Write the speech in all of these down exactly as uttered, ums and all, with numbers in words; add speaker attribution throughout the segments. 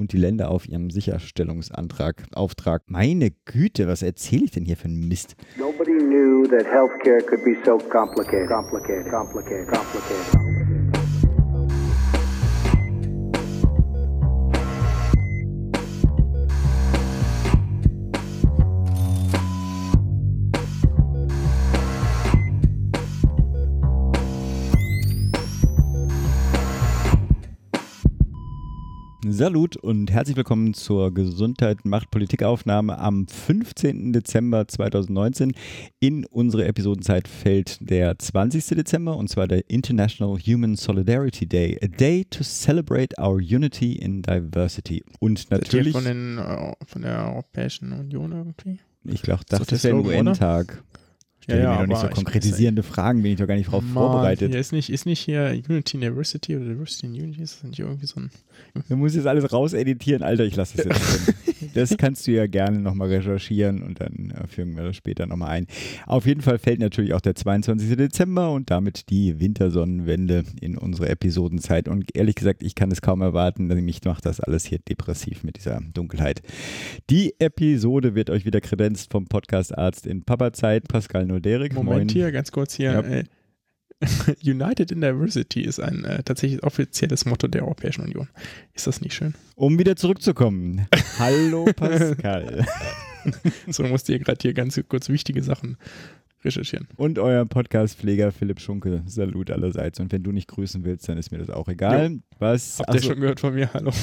Speaker 1: und die Länder auf ihrem Sicherstellungsantrag, Auftrag. Meine Güte, was erzähle ich denn hier für einen Mist?
Speaker 2: Nobody knew that healthcare could be so complicated, complicated, complicated, complicated.
Speaker 1: Salut und herzlich willkommen zur Gesundheit macht Politik-Aufnahme am fünfzehnten Dezember zweitausendneunzehn. In unsere Episodenzeit fällt der zwanzigsten Dezember und zwar der International Human Solidarity Day. A day to celebrate our unity in diversity. Und natürlich...
Speaker 3: Von, den, von der Europäischen Union irgendwie?
Speaker 1: Ich glaube, das ist der U N-Tag. Ich stelle ja, ja, mir noch nicht so konkretisierende Fragen, bin ich doch gar nicht drauf
Speaker 3: Mann,
Speaker 1: vorbereitet.
Speaker 3: Hier ist, nicht, ist nicht hier Unity in Diversity oder Diversity in Unity? Ist das nicht irgendwie so ein...
Speaker 1: Du musst jetzt alles rauseditieren, Alter, ich lasse das jetzt drin. Das kannst du ja gerne nochmal recherchieren und dann äh, fügen wir das später nochmal ein. Auf jeden Fall fällt natürlich auch der zweiundzwanzigsten Dezember und damit die Wintersonnenwende in unsere Episodenzeit. Und ehrlich gesagt, ich kann es kaum erwarten, denn mich macht das alles hier depressiv mit dieser Dunkelheit. Die Episode wird euch wieder kredenzt vom Podcast-Arzt in Papazeit, Pascal Noderik.
Speaker 3: Moment
Speaker 1: Moin.
Speaker 3: Hier, ganz kurz hier.
Speaker 1: Ja.
Speaker 3: Äh, United in Diversity ist ein äh, tatsächlich offizielles Motto der Europäischen Union. Ist das nicht schön?
Speaker 1: Um wieder zurückzukommen. Hallo Pascal.
Speaker 3: So, musst ihr gerade hier ganz kurz wichtige Sachen recherchieren.
Speaker 1: Und euer Podcast-Pfleger Philipp Schunke. Salut allerseits. Und wenn du nicht grüßen willst, dann ist mir das auch egal.
Speaker 3: Jo.
Speaker 1: Was,
Speaker 3: Habt ihr
Speaker 1: achso,
Speaker 3: schon gehört von mir? Hallo.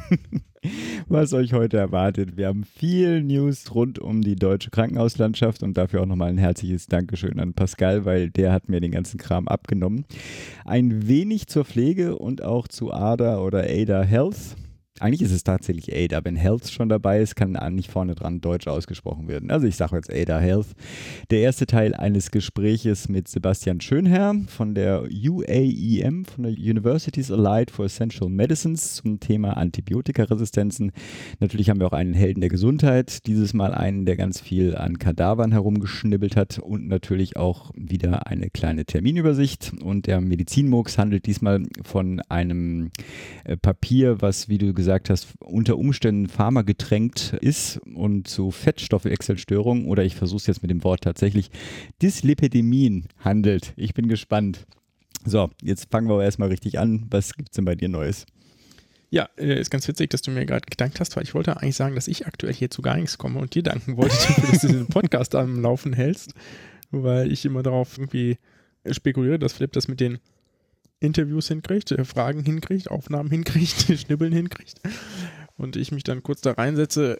Speaker 1: was euch heute erwartet. Wir haben viel News rund um die deutsche Krankenhauslandschaft und dafür auch nochmal ein herzliches Dankeschön an Pascal, weil der hat mir den ganzen Kram abgenommen. Ein wenig zur Pflege und auch zu A D A oder A D A Health. Eigentlich ist es tatsächlich A D A. Wenn Health schon dabei ist, kann nicht vorne dran Deutsch ausgesprochen werden. Also ich sage jetzt A D A Health. Der erste Teil eines Gespräches mit Sebastian Schönherr von der U A E M, von der Universities Allied for Essential Medicines zum Thema Antibiotikaresistenzen. Natürlich haben wir auch einen Helden der Gesundheit, dieses Mal einen, der ganz viel an Kadavern herumgeschnibbelt hat und natürlich auch wieder eine kleine Terminübersicht. Und der Medizinmux handelt diesmal von einem äh, Papier, was, wie du gesagt hast, unter Umständen pharmagetränkt ist und zu Fettstoffwechselstörungen oder ich versuche es jetzt mit dem Wort tatsächlich, Dyslipidemien handelt. Ich bin gespannt. So, jetzt fangen wir aber erstmal richtig an. Was gibt es denn bei dir Neues?
Speaker 3: Ja, ist ganz witzig, dass du mir gerade gedankt hast, weil ich wollte eigentlich sagen, dass ich aktuell hier zu gar nichts komme und dir danken wollte, dass du den Podcast am Laufen hältst, weil ich immer darauf irgendwie spekuliere, dass Philipp das mit den Interviews hinkriegt, Fragen hinkriegt, Aufnahmen hinkriegt, Schnibbeln hinkriegt und ich mich dann kurz da reinsetze,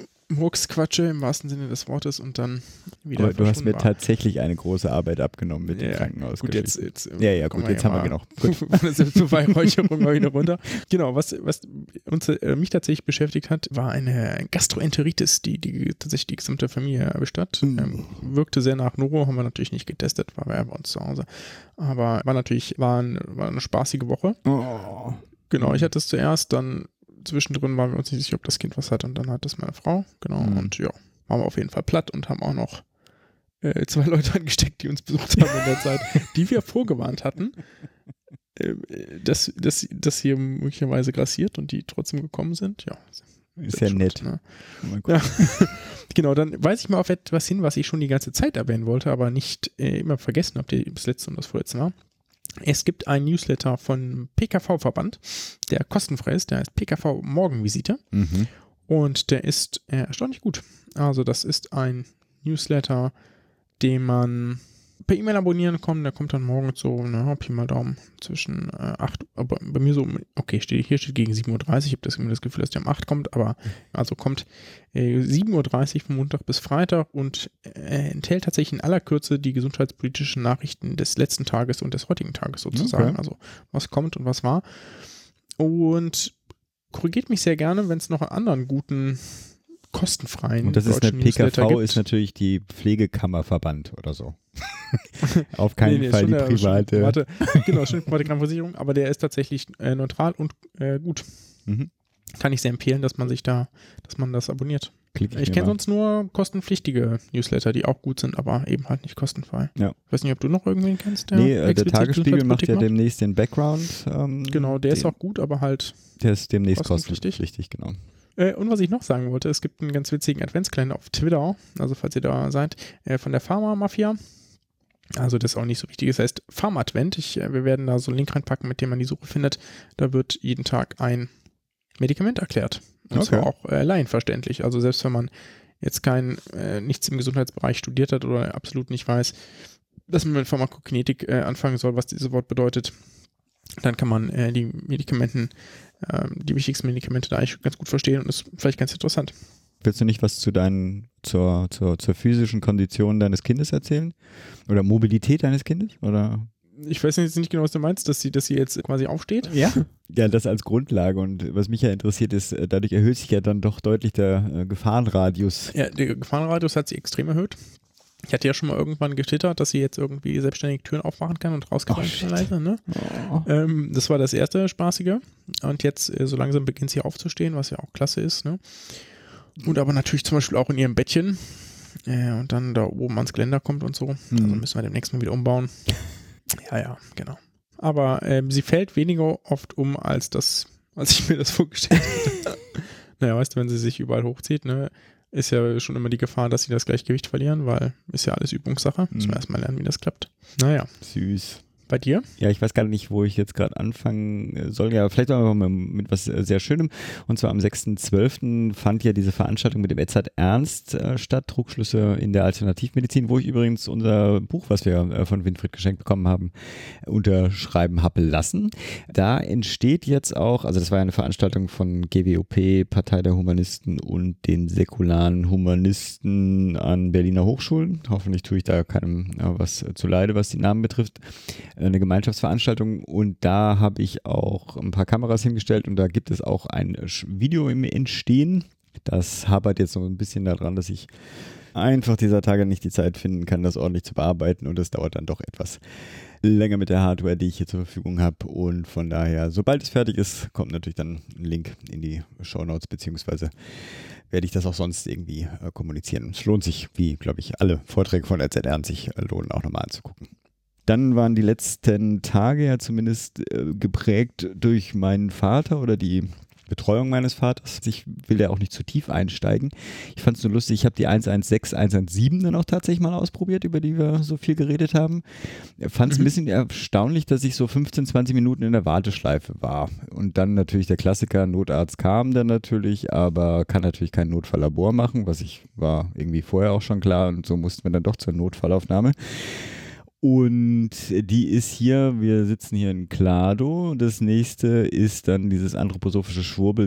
Speaker 3: Murks quatsche im wahrsten Sinne des Wortes und dann wieder
Speaker 1: Aber du hast mir
Speaker 3: war.
Speaker 1: tatsächlich eine große Arbeit abgenommen mit
Speaker 3: ja,
Speaker 1: dem Krankenhaus.
Speaker 3: Gut, jetzt, jetzt,
Speaker 1: ja, ja, gut, jetzt haben wir genug.
Speaker 3: Gut. Von der Selbstbeweihräucherung mal wieder runter. Genau, was, was uns, äh, mich tatsächlich beschäftigt hat, war eine Gastroenteritis, die, die tatsächlich die gesamte Familie erwischt hat.
Speaker 1: Mhm.
Speaker 3: Ähm, wirkte sehr nach Noro, haben wir natürlich nicht getestet, war bei uns zu Hause. Aber war natürlich, war, ein, war eine spaßige Woche.
Speaker 1: Oh.
Speaker 3: Genau, ich hatte es zuerst, dann zwischendrin waren wir uns nicht sicher, ob das Kind was hat und dann hat das meine Frau, genau, mhm. und ja, waren wir auf jeden Fall platt und haben auch noch äh, zwei Leute angesteckt, die uns besucht haben in der Zeit, die wir vorgewarnt hatten, äh, dass, dass das hier möglicherweise grassiert und die trotzdem gekommen sind, ja.
Speaker 1: Ist ja nett.
Speaker 3: Ne? Ja. Genau, dann weise ich mal auf etwas hin, was ich schon die ganze Zeit erwähnen wollte, aber nicht äh, immer vergessen habt, ihr das letzte und das vorletzte Mal. Es gibt einen Newsletter von P K V-Verband, der kostenfrei ist, der heißt P K V Morgenvisite
Speaker 1: Mhm.
Speaker 3: und der ist äh, erstaunlich gut. Also das ist ein Newsletter, den man per E-Mail abonnieren kann, der kommt dann morgen so, na, Pi mal Daumen, zwischen äh, acht, aber bei mir so, okay, steht, hier steht gegen sieben Uhr dreißig, ich habe das, das Gefühl, dass der um acht kommt, aber also kommt äh, sieben Uhr dreißig von Montag bis Freitag und äh, enthält tatsächlich in aller Kürze die gesundheitspolitischen Nachrichten des letzten Tages und des heutigen Tages sozusagen,
Speaker 1: okay.
Speaker 3: Also was kommt und was war. Und korrigiert mich sehr gerne, wenn es noch einen anderen guten kostenfreien
Speaker 1: Und das ist eine P K
Speaker 3: Newsletter
Speaker 1: V,
Speaker 3: gibt.
Speaker 1: ist natürlich die Pflegekammerverband oder so. Auf keinen
Speaker 3: Nee, nee,
Speaker 1: Fall
Speaker 3: schon
Speaker 1: die
Speaker 3: der-
Speaker 1: private.
Speaker 3: Schon, warte, genau, schon die private Krankenversicherung, aber der ist tatsächlich äh, neutral und äh, gut.
Speaker 1: Mhm.
Speaker 3: Kann ich sehr empfehlen, dass man sich da, dass man das abonniert.
Speaker 1: klicke ich
Speaker 3: Ich
Speaker 1: mir
Speaker 3: kenne
Speaker 1: mal.
Speaker 3: sonst nur kostenpflichtige Newsletter, die auch gut sind, aber eben halt nicht kostenfrei.
Speaker 1: Ja.
Speaker 3: Ich weiß nicht, ob du noch irgendwen kennst, der
Speaker 1: Nee, äh, der
Speaker 3: explizit
Speaker 1: Tagesspiegel macht ja
Speaker 3: Gesundheitspolitik macht.
Speaker 1: demnächst den Background. Ähm,
Speaker 3: Genau, der
Speaker 1: den,
Speaker 3: ist auch gut, aber halt.
Speaker 1: Der ist demnächst
Speaker 3: kostenpflichtig.
Speaker 1: kostenpflichtig, genau.
Speaker 3: Äh, und was ich noch sagen wollte, es gibt einen ganz witzigen Adventskalender auf Twitter, also falls ihr da seid, äh, von der Pharma-Mafia. Also das ist auch nicht so wichtig. Das heißt Pharma-Advent. Ich, äh, wir werden da so einen Link reinpacken, mit dem man die Suche findet. Da wird jeden Tag ein Medikament erklärt. Und
Speaker 1: Okay.
Speaker 3: zwar auch äh, laienverständlich. Also selbst wenn man jetzt kein, äh, nichts im Gesundheitsbereich studiert hat oder absolut nicht weiß, dass man mit Pharmakokinetik äh, anfangen soll, was dieses Wort bedeutet, dann kann man äh, die Medikamenten, äh, die wichtigsten Medikamente da eigentlich ganz gut verstehen und ist vielleicht ganz interessant.
Speaker 1: Willst du nicht was zu deinen, zur, zur, zur physischen Kondition deines Kindes erzählen? Oder Mobilität deines Kindes? Oder?
Speaker 3: Ich weiß jetzt nicht genau, was du meinst, dass sie, dass sie jetzt quasi aufsteht.
Speaker 1: Ja. Ja, das als Grundlage. Und was mich ja interessiert ist, äh, dadurch erhöht sich ja dann doch deutlich der äh, Gefahrenradius.
Speaker 3: Ja, der Gefahrenradius hat sie extrem erhöht. Ich hatte ja schon mal irgendwann getwittert, dass sie jetzt irgendwie selbstständig Türen aufmachen kann und rausgehen
Speaker 1: Oh,
Speaker 3: kann
Speaker 1: shit.
Speaker 3: leise, ne?
Speaker 1: Oh.
Speaker 3: Ähm, das war das erste Spaßige. Und jetzt äh, so langsam beginnt sie aufzustehen, was ja auch klasse ist, ne? Und aber natürlich zum Beispiel auch in ihrem Bettchen. Äh, und dann da oben ans Geländer kommt und so.
Speaker 1: Hm.
Speaker 3: Also müssen wir demnächst mal wieder umbauen. Ja, ja, genau. Aber ähm, sie fällt weniger oft um, als das, als ich mir das vorgestellt habe. Naja, weißt du, wenn sie sich überall hochzieht, ne, ist ja schon immer die Gefahr, dass sie das Gleichgewicht verlieren, weil ist ja alles Übungssache. Müssen wir
Speaker 1: Mhm.
Speaker 3: erstmal lernen, wie das klappt. Naja,
Speaker 1: Süß.
Speaker 3: bei dir?
Speaker 1: Ja, ich weiß gar nicht, wo ich jetzt gerade anfangen soll. Ja, vielleicht auch mal mit was sehr Schönem. Und zwar am sechsten zwölften fand ja diese Veranstaltung mit dem Edzard Ernst äh, statt, Trugschlüsse in der Alternativmedizin, wo ich übrigens unser Buch, was wir äh, von Winfried geschenkt bekommen haben, unterschreiben habe lassen. Da entsteht jetzt auch, also das war ja eine Veranstaltung von G W O P, Partei der Humanisten und den säkularen Humanisten an Berliner Hochschulen. Hoffentlich tue ich da keinem äh, was zu leide, was die Namen betrifft. Eine Gemeinschaftsveranstaltung und da habe ich auch ein paar Kameras hingestellt und da gibt es auch ein Video im Entstehen. Das hapert jetzt so ein bisschen daran, dass ich einfach dieser Tage nicht die Zeit finden kann, das ordentlich zu bearbeiten und es dauert dann doch etwas länger mit der Hardware, die ich hier zur Verfügung habe und von daher, sobald es fertig ist, kommt natürlich dann ein Link in die Shownotes beziehungsweise werde ich das auch sonst irgendwie äh, kommunizieren. Es lohnt sich, wie glaube ich alle Vorträge von Edzard Ernst sich äh, lohnen, auch nochmal anzugucken. Dann waren die letzten Tage ja zumindest äh, geprägt durch meinen Vater oder die Betreuung meines Vaters. Ich will ja auch nicht zu tief einsteigen. Ich fand es so lustig, ich habe die eins eins sechs, eins eins sieben dann auch tatsächlich mal ausprobiert, über die wir so viel geredet haben. Fand es
Speaker 3: Mhm.
Speaker 1: ein bisschen erstaunlich, dass ich so fünfzehn, zwanzig Minuten in der Warteschleife war. Und dann natürlich der Klassiker, Notarzt kam dann natürlich, aber kann natürlich kein Notfalllabor machen, was ich war irgendwie vorher auch schon klar und so mussten wir dann doch zur Notfallaufnahme. Und die ist hier, wir sitzen hier in Klado. Das nächste ist dann dieses anthroposophische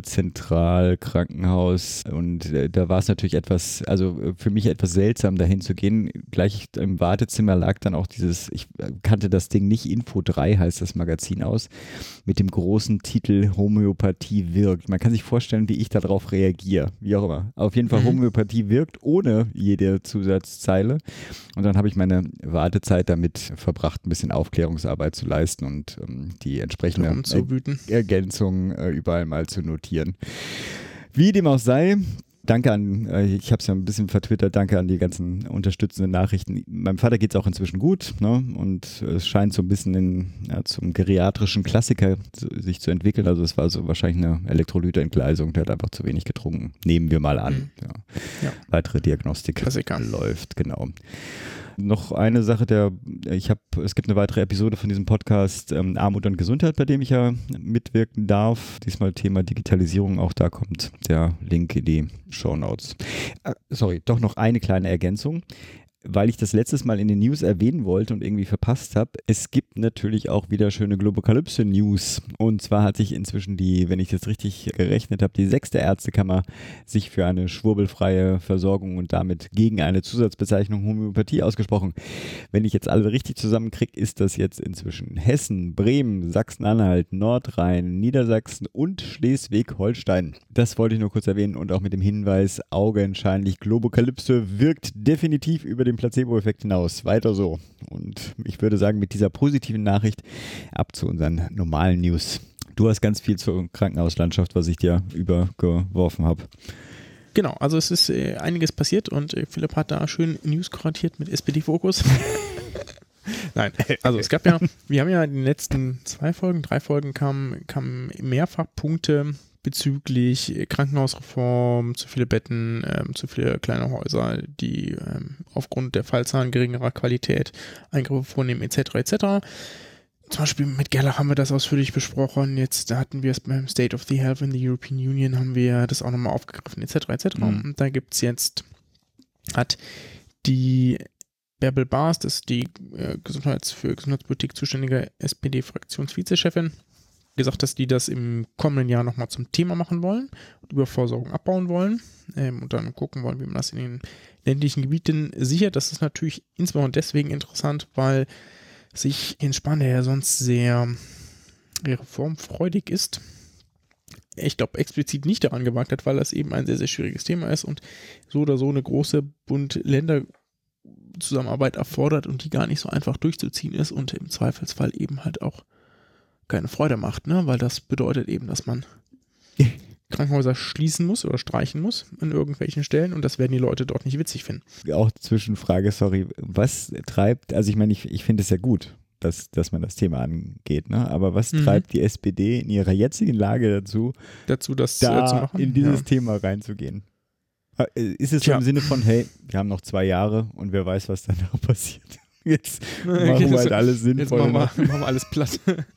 Speaker 1: Schwurbel-Zentralkrankenhaus. Und äh, da war es natürlich etwas, also für mich etwas seltsam, dahin zu gehen. Gleich im Wartezimmer lag dann auch dieses, ich kannte das Ding nicht, Info drei heißt das Magazin aus, mit dem großen Titel Homöopathie wirkt. Man kann sich vorstellen, wie ich darauf reagiere, wie auch immer. Auf jeden Fall,
Speaker 3: Mhm.
Speaker 1: Homöopathie wirkt ohne jede Zusatzzeile. Und dann habe ich meine Wartezeit damit verbracht, ein bisschen Aufklärungsarbeit zu leisten und ähm, die entsprechende
Speaker 3: Darum zu wüten.
Speaker 1: Ergänzung äh, überall mal zu notieren. Wie dem auch sei, danke an, äh, ich habe es ja ein bisschen vertwittert, danke an die ganzen unterstützenden Nachrichten. Meinem Vater geht es auch inzwischen gut, ne? Und es scheint so ein bisschen in, ja, zum geriatrischen Klassiker zu, sich zu entwickeln. Also es war so wahrscheinlich eine Elektrolytentgleisung, der hat einfach zu wenig getrunken. Nehmen wir mal an.
Speaker 3: Mhm.
Speaker 1: Ja.
Speaker 3: Ja.
Speaker 1: Weitere Diagnostik
Speaker 3: Klassiker.
Speaker 1: läuft, genau. Noch eine Sache, der ich habe, es gibt eine weitere Episode von diesem Podcast ähm, Armut und Gesundheit, bei dem ich ja mitwirken darf. Diesmal Thema Digitalisierung, auch da kommt der Link in die Shownotes. Äh, sorry, doch noch eine kleine Ergänzung, weil ich das letztes Mal in den News erwähnen wollte und irgendwie verpasst habe. Es gibt natürlich auch wieder schöne Globokalypse-News. Und zwar hat sich inzwischen die, wenn ich das richtig gerechnet habe, die sechste Ärztekammer sich für eine schwurbelfreie Versorgung und damit gegen eine Zusatzbezeichnung Homöopathie ausgesprochen. Wenn ich jetzt alle richtig zusammenkriege, ist das jetzt inzwischen Hessen, Bremen, Sachsen-Anhalt, Nordrhein, Niedersachsen und Schleswig-Holstein. Das wollte ich nur kurz erwähnen und auch mit dem Hinweis, augenscheinlich Globokalypse wirkt definitiv über den Placebo-Effekt hinaus. Weiter so. Und ich würde sagen, mit dieser positiven Nachricht ab zu unseren normalen News. Du hast ganz viel zur Krankenhauslandschaft, was ich dir übergeworfen habe.
Speaker 3: Genau, also es ist äh, einiges passiert und äh, Philipp hat da schön News kuratiert mit S P D-Fokus. Nein, also es gab ja, wir haben ja in den letzten zwei Folgen, drei Folgen kamen, kamen mehrfach Punkte bezüglich Krankenhausreform, zu viele Betten, ähm, zu viele kleine Häuser, die ähm, aufgrund der Fallzahlen geringerer Qualität Eingriffe vornehmen, et cetera et cetera. Zum Beispiel mit Gerlach haben wir das ausführlich besprochen. Jetzt da hatten wir es beim State of the Health in the European Union, haben wir das auch nochmal aufgegriffen, et cetera et cetera. Mhm. Und da gibt es jetzt, hat die Bärbel Baas, das ist die äh, Gesundheits- für Gesundheitspolitik zuständige S P D-Fraktionsvizechefin, gesagt, dass die das im kommenden Jahr nochmal zum Thema machen wollen und Überversorgung abbauen wollen ähm, und dann gucken wollen, wie man das in den ländlichen Gebieten sichert. Das ist natürlich insbesondere deswegen interessant, weil sich Jens Spahn, der ja sonst sehr reformfreudig ist, ich glaube explizit nicht daran gewagt hat, weil das eben ein sehr, sehr schwieriges Thema ist und so oder so eine große Bund-Länder-Zusammenarbeit erfordert und die gar nicht so einfach durchzuziehen ist und im Zweifelsfall eben halt auch keine Freude macht, ne? Weil das bedeutet eben, dass man Krankenhäuser schließen muss oder streichen muss an irgendwelchen Stellen und das werden die Leute dort nicht witzig finden.
Speaker 1: Auch Zwischenfrage, sorry, was treibt, also ich meine, ich, ich finde es ja gut, dass, dass man das Thema angeht, ne? Aber was mhm. treibt die S P D in ihrer jetzigen Lage dazu,
Speaker 3: dazu das
Speaker 1: da
Speaker 3: äh, zu machen?
Speaker 1: in dieses
Speaker 3: ja.
Speaker 1: Thema reinzugehen? Ist es so
Speaker 3: Tja.
Speaker 1: im Sinne von, hey, wir haben noch zwei Jahre und wer weiß, was danach passiert? Jetzt machen wir halt alles sinnvoll.
Speaker 3: Jetzt machen wir, machen wir alles platt.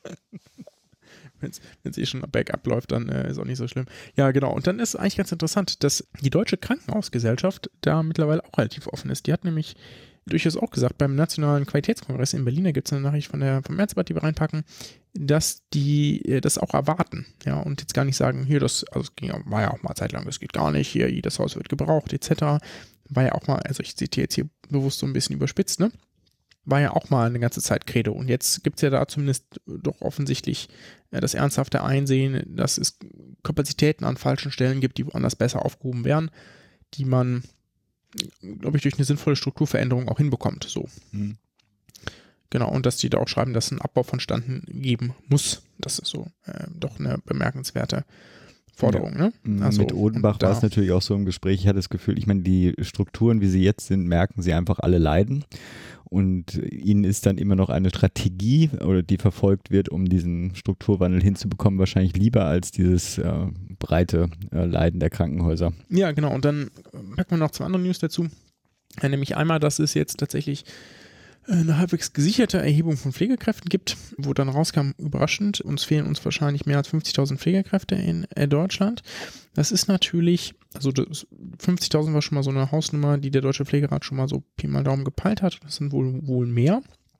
Speaker 3: Wenn es eh schon bergab läuft, dann äh, ist auch nicht so schlimm. Ja, genau. Und dann ist eigentlich ganz interessant, dass die Deutsche Krankenhausgesellschaft da mittlerweile auch relativ offen ist. Die hat nämlich durchaus auch gesagt, beim Nationalen Qualitätskongress in Berlin, da gibt es eine Nachricht von der, vom Märzblatt, die wir reinpacken, dass die äh, das auch erwarten. Ja, und jetzt gar nicht sagen, hier, das, also es ging, war ja auch mal zeitlang, das geht gar nicht, hier, jedes Haus wird gebraucht, et cetera. War ja auch mal, also ich zitiere jetzt hier bewusst so ein bisschen überspitzt, ne? War ja auch mal eine ganze Zeit Credo. Und jetzt gibt es ja da zumindest doch offensichtlich äh, das ernsthafte Einsehen, dass es Kapazitäten an falschen Stellen gibt, die woanders besser aufgehoben werden, die man, glaube ich, durch eine sinnvolle Strukturveränderung auch hinbekommt. So. Mhm. Genau, und dass die da auch schreiben, dass ein Abbau vonstanden geben muss. Das ist so äh, doch eine bemerkenswerte Forderung. Ja. Ne?
Speaker 1: Also, mit Odenbach war es natürlich auch so im Gespräch, ich hatte das Gefühl, ich meine, die Strukturen, wie sie jetzt sind, merken sie einfach alle leiden. Und ihnen ist dann immer noch eine Strategie, oder die verfolgt wird, um diesen Strukturwandel hinzubekommen, wahrscheinlich lieber als dieses äh, breite äh, Leiden der Krankenhäuser.
Speaker 3: Ja, genau. Und dann packen wir noch zwei andere News dazu. Ja, nämlich einmal, dass es jetzt tatsächlich eine halbwegs gesicherte Erhebung von Pflegekräften gibt, wo dann rauskam, überraschend, uns fehlen uns wahrscheinlich mehr als fünfzigtausend Pflegekräfte in Deutschland. Das ist natürlich, also fünfzigtausend war schon mal so eine Hausnummer, die der Deutsche Pflegerat schon mal so Pi mal Daumen gepeilt hat. Das sind wohl, wohl mehr.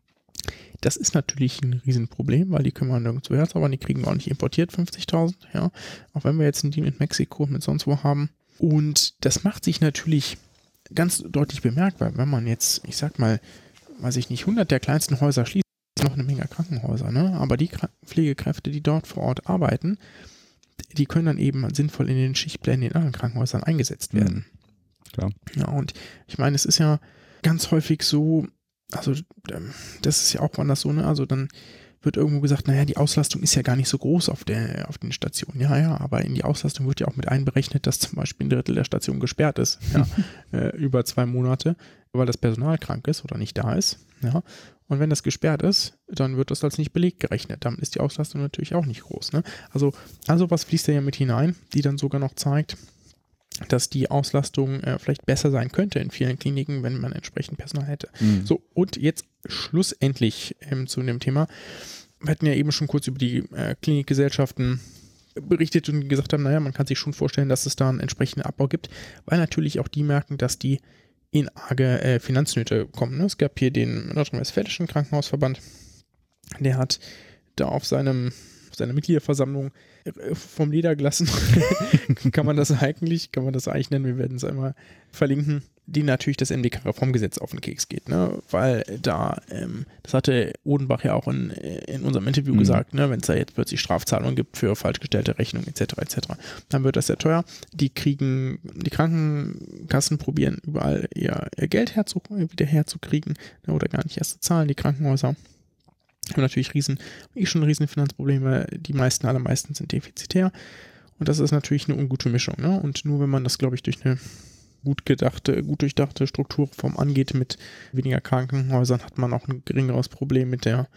Speaker 3: Das ist natürlich ein Riesenproblem, weil die können wir nirgendwo herzaubern, die kriegen wir auch nicht importiert, fünfzigtausend, ja. Auch wenn wir jetzt einen Deal mit Mexiko, mit sonst wo haben. Und das macht sich natürlich ganz deutlich bemerkbar, wenn man jetzt, ich sag mal, weiß ich nicht, hundert der kleinsten Häuser schließt, ist noch eine Menge Krankenhäuser, ne? Aber die Pflegekräfte, die dort vor Ort arbeiten, die können dann eben sinnvoll in den Schichtplänen in anderen Krankenhäusern eingesetzt werden.
Speaker 1: Mhm. Klar.
Speaker 3: Ja, und ich meine, es ist ja ganz häufig so, also das ist ja auch woanders so, ne? Also dann wird irgendwo gesagt, naja, die Auslastung ist ja gar nicht so groß auf, der, auf den Stationen. Ja, ja, aber in die Auslastung wird ja auch mit einberechnet, dass zum Beispiel ein Drittel der Station gesperrt ist, ja, äh, über zwei Monate, weil das Personal krank ist oder nicht da ist. Ja. Und wenn das gesperrt ist, dann wird das als nicht belegt gerechnet. Dann ist die Auslastung natürlich auch nicht groß. Ne? Also, also was fließt da ja mit hinein, die dann sogar noch zeigt, dass die Auslastung äh, vielleicht besser sein könnte in vielen Kliniken, wenn man entsprechend Personal hätte. Mhm. So, und jetzt schlussendlich ähm, zu dem Thema. Wir hatten ja eben schon kurz über die äh, Klinikgesellschaften berichtet und gesagt haben, naja, man kann sich schon vorstellen, dass es da einen entsprechenden Abbau gibt, weil natürlich auch die merken, dass die in arge äh, Finanznöte kommen. Ne? Es gab hier den Nordrhein-Westfälischen Krankenhausverband, der hat da auf seinem auf seiner Mitgliederversammlung vom Leder gelassen. kann man das eigentlich, kann man das eigentlich nennen, wir werden es einmal verlinken, die natürlich das M D K-Reformgesetz auf den Keks geht, ne? Weil da, ähm, das hatte Odenbach ja auch in, in unserem Interview mhm. gesagt, ne? Wenn es da jetzt plötzlich Strafzahlungen gibt für falsch gestellte Rechnungen et cetera et cetera, dann wird das sehr teuer. Die kriegen, die Krankenkassen probieren überall ihr, ihr Geld herzu, wieder herzukriegen, ne? Oder gar nicht erst zu zahlen, die Krankenhäuser. Haben natürlich riesen, eh schon riesen Finanzprobleme, die meisten, allermeisten sind defizitär Und das ist natürlich eine ungute Mischung. Ne? Und nur wenn man das, glaube ich, durch eine gut gedachte, gut durchdachte Strukturreform angeht mit weniger Krankenhäusern, hat man auch ein geringeres Problem mit der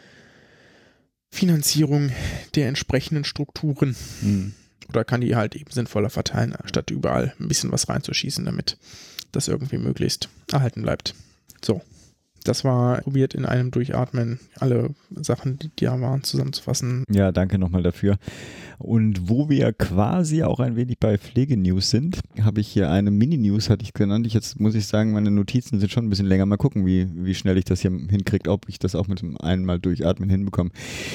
Speaker 3: Finanzierung der entsprechenden Strukturen.
Speaker 1: Mhm.
Speaker 3: Oder kann die halt eben sinnvoller verteilen, statt überall ein bisschen was reinzuschießen, damit das irgendwie möglichst erhalten bleibt. So, das war probiert in einem Durchatmen alle Sachen, die da waren, zusammenzufassen.
Speaker 1: Ja, danke nochmal dafür. Und wo wir quasi auch ein wenig bei Pflegenews sind, habe ich hier eine Mini-News, hatte ich genannt. Ich jetzt muss ich sagen, meine Notizen sind schon ein bisschen länger. Mal gucken, wie, wie schnell ich das hier hinkriege, ob ich das auch mit dem einmal Durchatmen hinbekomme.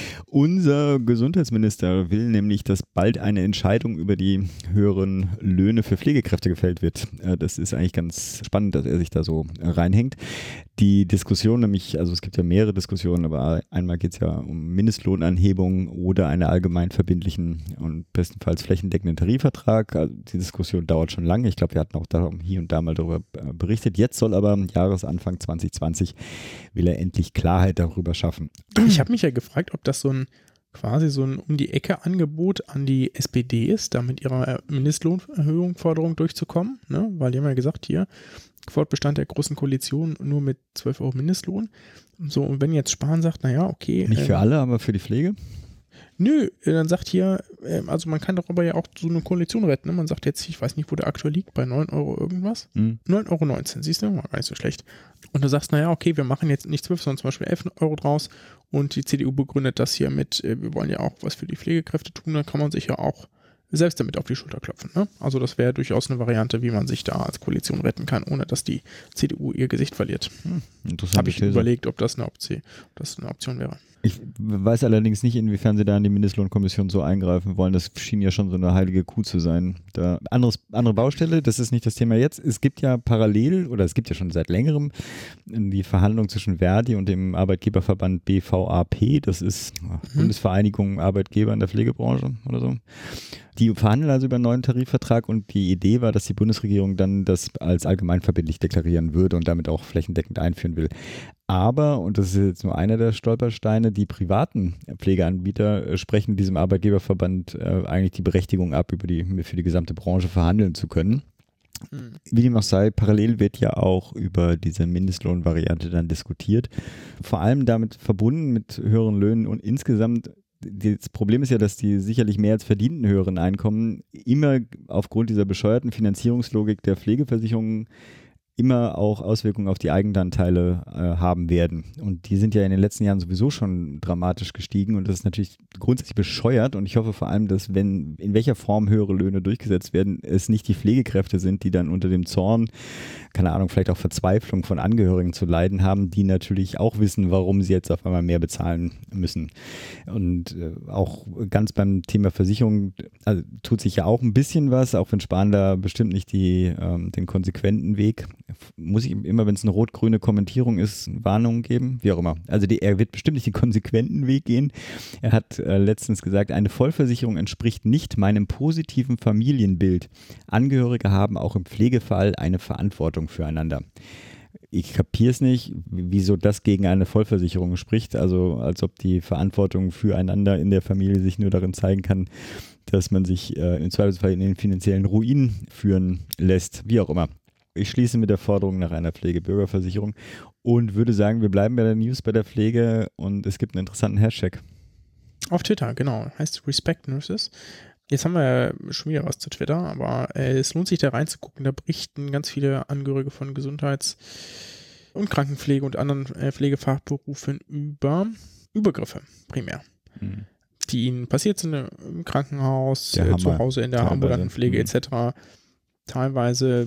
Speaker 1: Unser Gesundheitsminister will nämlich, dass bald eine Entscheidung über die höheren Löhne für Pflegekräfte gefällt wird. Das ist eigentlich ganz spannend, dass er sich da so reinhängt. Die Diskussion nämlich, also es gibt ja mehrere Diskussionen, aber einmal geht es ja um Mindestlohnanhebung oder einen allgemein verbindlichen und bestenfalls flächendeckenden Tarifvertrag. Also die Diskussion dauert schon lange. Ich glaube, wir hatten auch da hier und da mal darüber berichtet. Jetzt soll aber am Jahresanfang zwanzig zwanzig will er endlich Klarheit darüber schaffen.
Speaker 3: Ich habe mich ja gefragt, ob das so ein quasi so ein Um-die-Ecke-Angebot an die S P D ist, da mit ihrer Mindestlohnerhöhung-Forderung durchzukommen, ne? Weil die haben ja gesagt, hier, Fortbestand der Großen Koalition nur mit zwölf Euro Mindestlohn. So, und wenn jetzt Spahn sagt, naja, okay.
Speaker 1: Nicht für
Speaker 3: ähm,
Speaker 1: alle, aber für die Pflege?
Speaker 3: Nö, dann sagt hier, ähm, also man kann darüber ja auch so eine Koalition retten. Ne? Man sagt jetzt, ich weiß nicht, wo der aktuell liegt, bei neun Euro irgendwas.
Speaker 1: Hm.
Speaker 3: neun Euro neunzehn, siehst du, war gar nicht so schlecht. Und du sagst, naja, okay, wir machen jetzt nicht zwölf, sondern zum Beispiel elf Euro draus. Und die C D U begründet das hier mit, äh, wir wollen ja auch was für die Pflegekräfte tun, dann kann man sich ja auch selbst damit auf die Schulter klopfen. Ne? Also das wäre durchaus eine Variante, wie man sich da als Koalition retten kann, ohne dass die C D U ihr Gesicht verliert.
Speaker 1: Hm,
Speaker 3: Habe ich These. überlegt, ob das, eine Option, ob das eine Option wäre.
Speaker 1: Ich weiß allerdings nicht, inwiefern sie da in die Mindestlohnkommission so eingreifen wollen. Das schien ja schon so eine heilige Kuh zu sein. Da, anderes, andere Baustelle, das ist nicht das Thema jetzt. Es gibt ja parallel, oder es gibt ja schon seit längerem, die Verhandlung zwischen Verdi und dem Arbeitgeberverband B V A P. Das ist mhm. Bundesvereinigung Arbeitgeber in der Pflegebranche oder so. Die verhandeln also über einen neuen Tarifvertrag und die Idee war, dass die Bundesregierung dann das als allgemeinverbindlich deklarieren würde und damit auch flächendeckend einführen will. Aber, und das ist jetzt nur einer der Stolpersteine, die privaten Pflegeanbieter äh, sprechen diesem Arbeitgeberverband äh, eigentlich die Berechtigung ab, über die, für die gesamte Branche verhandeln zu können. Mhm. Wie dem auch sei, parallel wird ja auch über diese Mindestlohnvariante dann diskutiert. Vor allem damit verbunden mit höheren Löhnen und insgesamt. Das Problem ist ja, dass die sicherlich mehr als verdienten höheren Einkommen immer aufgrund dieser bescheuerten Finanzierungslogik der Pflegeversicherungen immer auch Auswirkungen auf die Eigenanteile äh, haben werden. Und die sind ja in den letzten Jahren sowieso schon dramatisch gestiegen und das ist natürlich grundsätzlich bescheuert und ich hoffe vor allem, dass wenn in welcher Form höhere Löhne durchgesetzt werden, es nicht die Pflegekräfte sind, die dann unter dem Zorn, keine Ahnung, vielleicht auch Verzweiflung von Angehörigen zu leiden haben, die natürlich auch wissen, warum sie jetzt auf einmal mehr bezahlen müssen. Und äh, auch ganz beim Thema Versicherung also, tut sich ja auch ein bisschen was, auch wenn Spahn da bestimmt nicht die, ähm, den konsequenten Weg muss ich immer, wenn es eine rot-grüne Kommentierung ist, Warnungen geben, wie auch immer. Also die, er wird bestimmt nicht den konsequenten Weg gehen. Er hat äh, letztens gesagt, eine Vollversicherung entspricht nicht meinem positiven Familienbild. Angehörige haben auch im Pflegefall eine Verantwortung füreinander. Ich kapiere es nicht, wieso das gegen eine Vollversicherung spricht, also als ob die Verantwortung füreinander in der Familie sich nur darin zeigen kann, dass man sich äh, im Zweifelsfall in den finanziellen Ruin führen lässt, wie auch immer. Ich schließe mit der Forderung nach einer Pflegebürgerversicherung und würde sagen, wir bleiben bei der News bei der Pflege und es gibt einen interessanten Hashtag.
Speaker 3: Auf Twitter, genau. Heißt Respect Nurses. Jetzt haben wir ja schon wieder was zu Twitter, aber äh, es lohnt sich da reinzugucken. Da berichten ganz viele Angehörige von Gesundheits- und Krankenpflege und anderen äh, Pflegefachberufen über Übergriffe primär. Hm. Die ihnen passiert sind im Krankenhaus, äh, zu Hause in der Teilweise. ambulanten Pflege hm. et cetera. Teilweise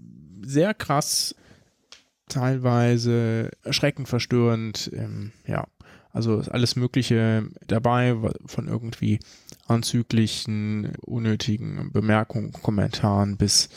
Speaker 3: sehr krass, teilweise erschreckend verstörend, ähm, ja, also ist alles Mögliche dabei, von irgendwie anzüglichen, unnötigen Bemerkungen, Kommentaren bis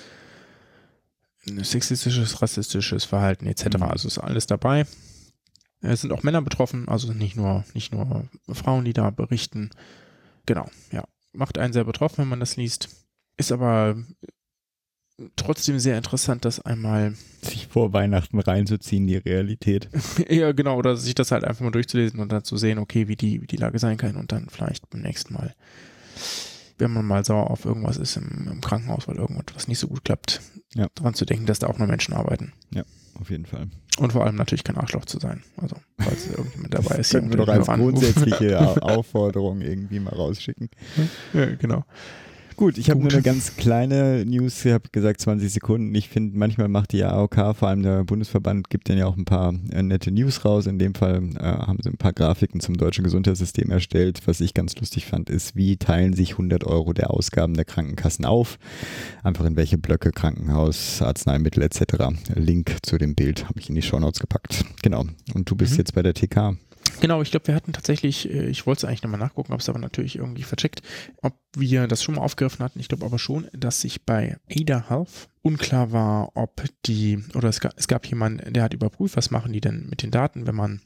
Speaker 3: sexistisches, rassistisches Verhalten et cetera. Mhm. Also ist alles dabei. Es sind auch Männer betroffen, also nicht nur, nicht nur Frauen, die da berichten. Genau, ja, macht einen sehr betroffen, wenn man das liest. Ist aber trotzdem sehr interessant, das einmal
Speaker 1: sich vor Weihnachten reinzuziehen, die Realität.
Speaker 3: Ja, genau, oder sich das halt einfach mal durchzulesen und dann zu sehen, okay, wie die, wie die Lage sein kann und dann vielleicht beim nächsten Mal wenn man mal sauer auf irgendwas ist im, im Krankenhaus, weil irgendwas nicht so gut klappt,
Speaker 1: ja.
Speaker 3: daran zu denken, dass da auch noch Menschen arbeiten.
Speaker 1: Ja, auf jeden Fall.
Speaker 3: Und vor allem natürlich kein Arschloch zu sein. Also, falls irgendjemand dabei ist.
Speaker 1: Können wir doch als grundsätzliche Aufforderung irgendwie mal rausschicken.
Speaker 3: Ja, genau.
Speaker 1: Gut, ich habe nur
Speaker 3: Gut.
Speaker 1: eine ganz kleine News, ich habe gesagt zwanzig Sekunden. Ich finde, manchmal macht die A O K, vor allem der Bundesverband, gibt dann ja auch ein paar äh, nette News raus. In dem Fall äh, haben sie ein paar Grafiken zum deutschen Gesundheitssystem erstellt. Was ich ganz lustig fand, ist, wie teilen sich hundert Euro der Ausgaben der Krankenkassen auf? Einfach in welche Blöcke, Krankenhaus, Arzneimittel et cetera. Link zu dem Bild habe ich in die Shownotes gepackt. Genau. Und du bist mhm. jetzt bei der T K.
Speaker 3: Genau, ich glaube, wir hatten tatsächlich, ich wollte es eigentlich nochmal nachgucken, habe es aber natürlich irgendwie vercheckt, ob wir das schon mal aufgegriffen hatten. Ich glaube aber schon, dass sich bei Ada Health unklar war, ob die, oder es gab, es gab jemanden, der hat überprüft, was machen die denn mit den Daten, wenn man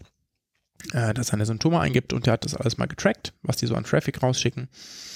Speaker 3: äh, da seine Symptome eingibt, und der hat das alles mal getrackt, was die so an Traffic rausschicken.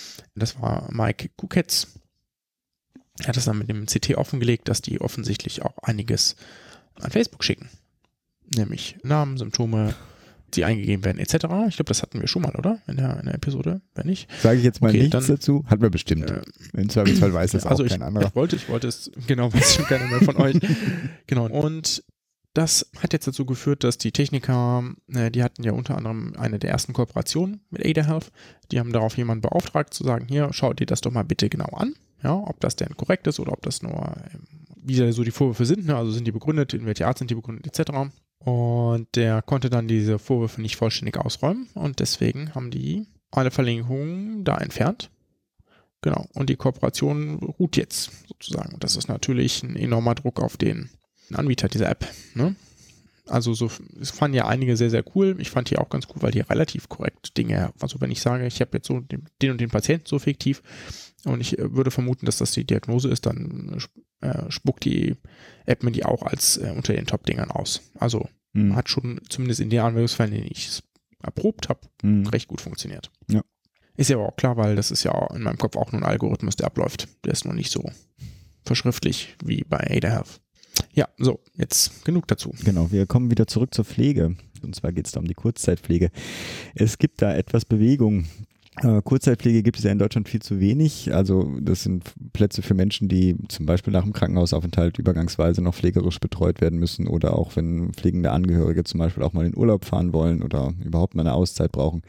Speaker 3: Das war Mike Kuketz. Er hat das dann mit dem C T offengelegt, dass die offensichtlich auch einiges an Facebook schicken. Nämlich Namen, Symptome, die eingegeben werden, et cetera. Ich glaube, das hatten wir schon mal, oder? In der, in der Episode, wenn nicht.
Speaker 1: Sage ich jetzt mal
Speaker 3: okay,
Speaker 1: nichts
Speaker 3: dann,
Speaker 1: dazu? Hat man bestimmt. Äh, Im Zweifelsfall weiß es
Speaker 3: also
Speaker 1: auch
Speaker 3: ich,
Speaker 1: kein anderer.
Speaker 3: Ich wollte, ich wollte es, genau, weiß schon keiner mehr von euch. Genau. Und das hat jetzt dazu geführt, dass die Techniker, äh, die hatten ja unter anderem eine der ersten Kooperationen mit Ada Health. Die haben darauf jemanden beauftragt, zu sagen, hier, schaut dir das doch mal bitte genau an. Ja, ob das denn korrekt ist oder ob das nur, wie so die Vorwürfe sind, ne? Also sind die begründet, in welcher Art sind die begründet, et cetera. Und der konnte dann diese Vorwürfe nicht vollständig ausräumen, und deswegen haben die alle Verlinkungen da entfernt. Genau. Und die Kooperation ruht jetzt sozusagen. Und das ist natürlich ein enormer Druck auf den Anbieter dieser App. Ne? Also so, es fanden ja einige sehr, sehr cool. Ich fand die auch ganz cool, weil die relativ korrekt Dinge, also wenn ich sage, ich habe jetzt so den, den und den Patienten so fiktiv und ich würde vermuten, dass das die Diagnose ist, dann äh, spuckt die App mir die auch als äh, unter den Top-Dingern aus. Also mhm. hat schon zumindest in den Anwendungsfällen, in denen ich es erprobt habe, mhm. recht gut funktioniert.
Speaker 1: Ja.
Speaker 3: Ist ja aber auch klar, weil das ist ja in meinem Kopf auch nur ein Algorithmus, der abläuft. Der ist noch nicht so verschriftlich wie bei Ada Health. Ja, so, jetzt genug dazu.
Speaker 1: Genau, wir kommen wieder zurück zur Pflege. Und zwar geht es da um die Kurzzeitpflege. Es gibt da etwas Bewegung. Äh, Kurzzeitpflege gibt es ja in Deutschland viel zu wenig. Also das sind Plätze für Menschen, die zum Beispiel nach dem Krankenhausaufenthalt übergangsweise noch pflegerisch betreut werden müssen, oder auch wenn pflegende Angehörige zum Beispiel auch mal in Urlaub fahren wollen oder überhaupt mal eine Auszeit brauchen,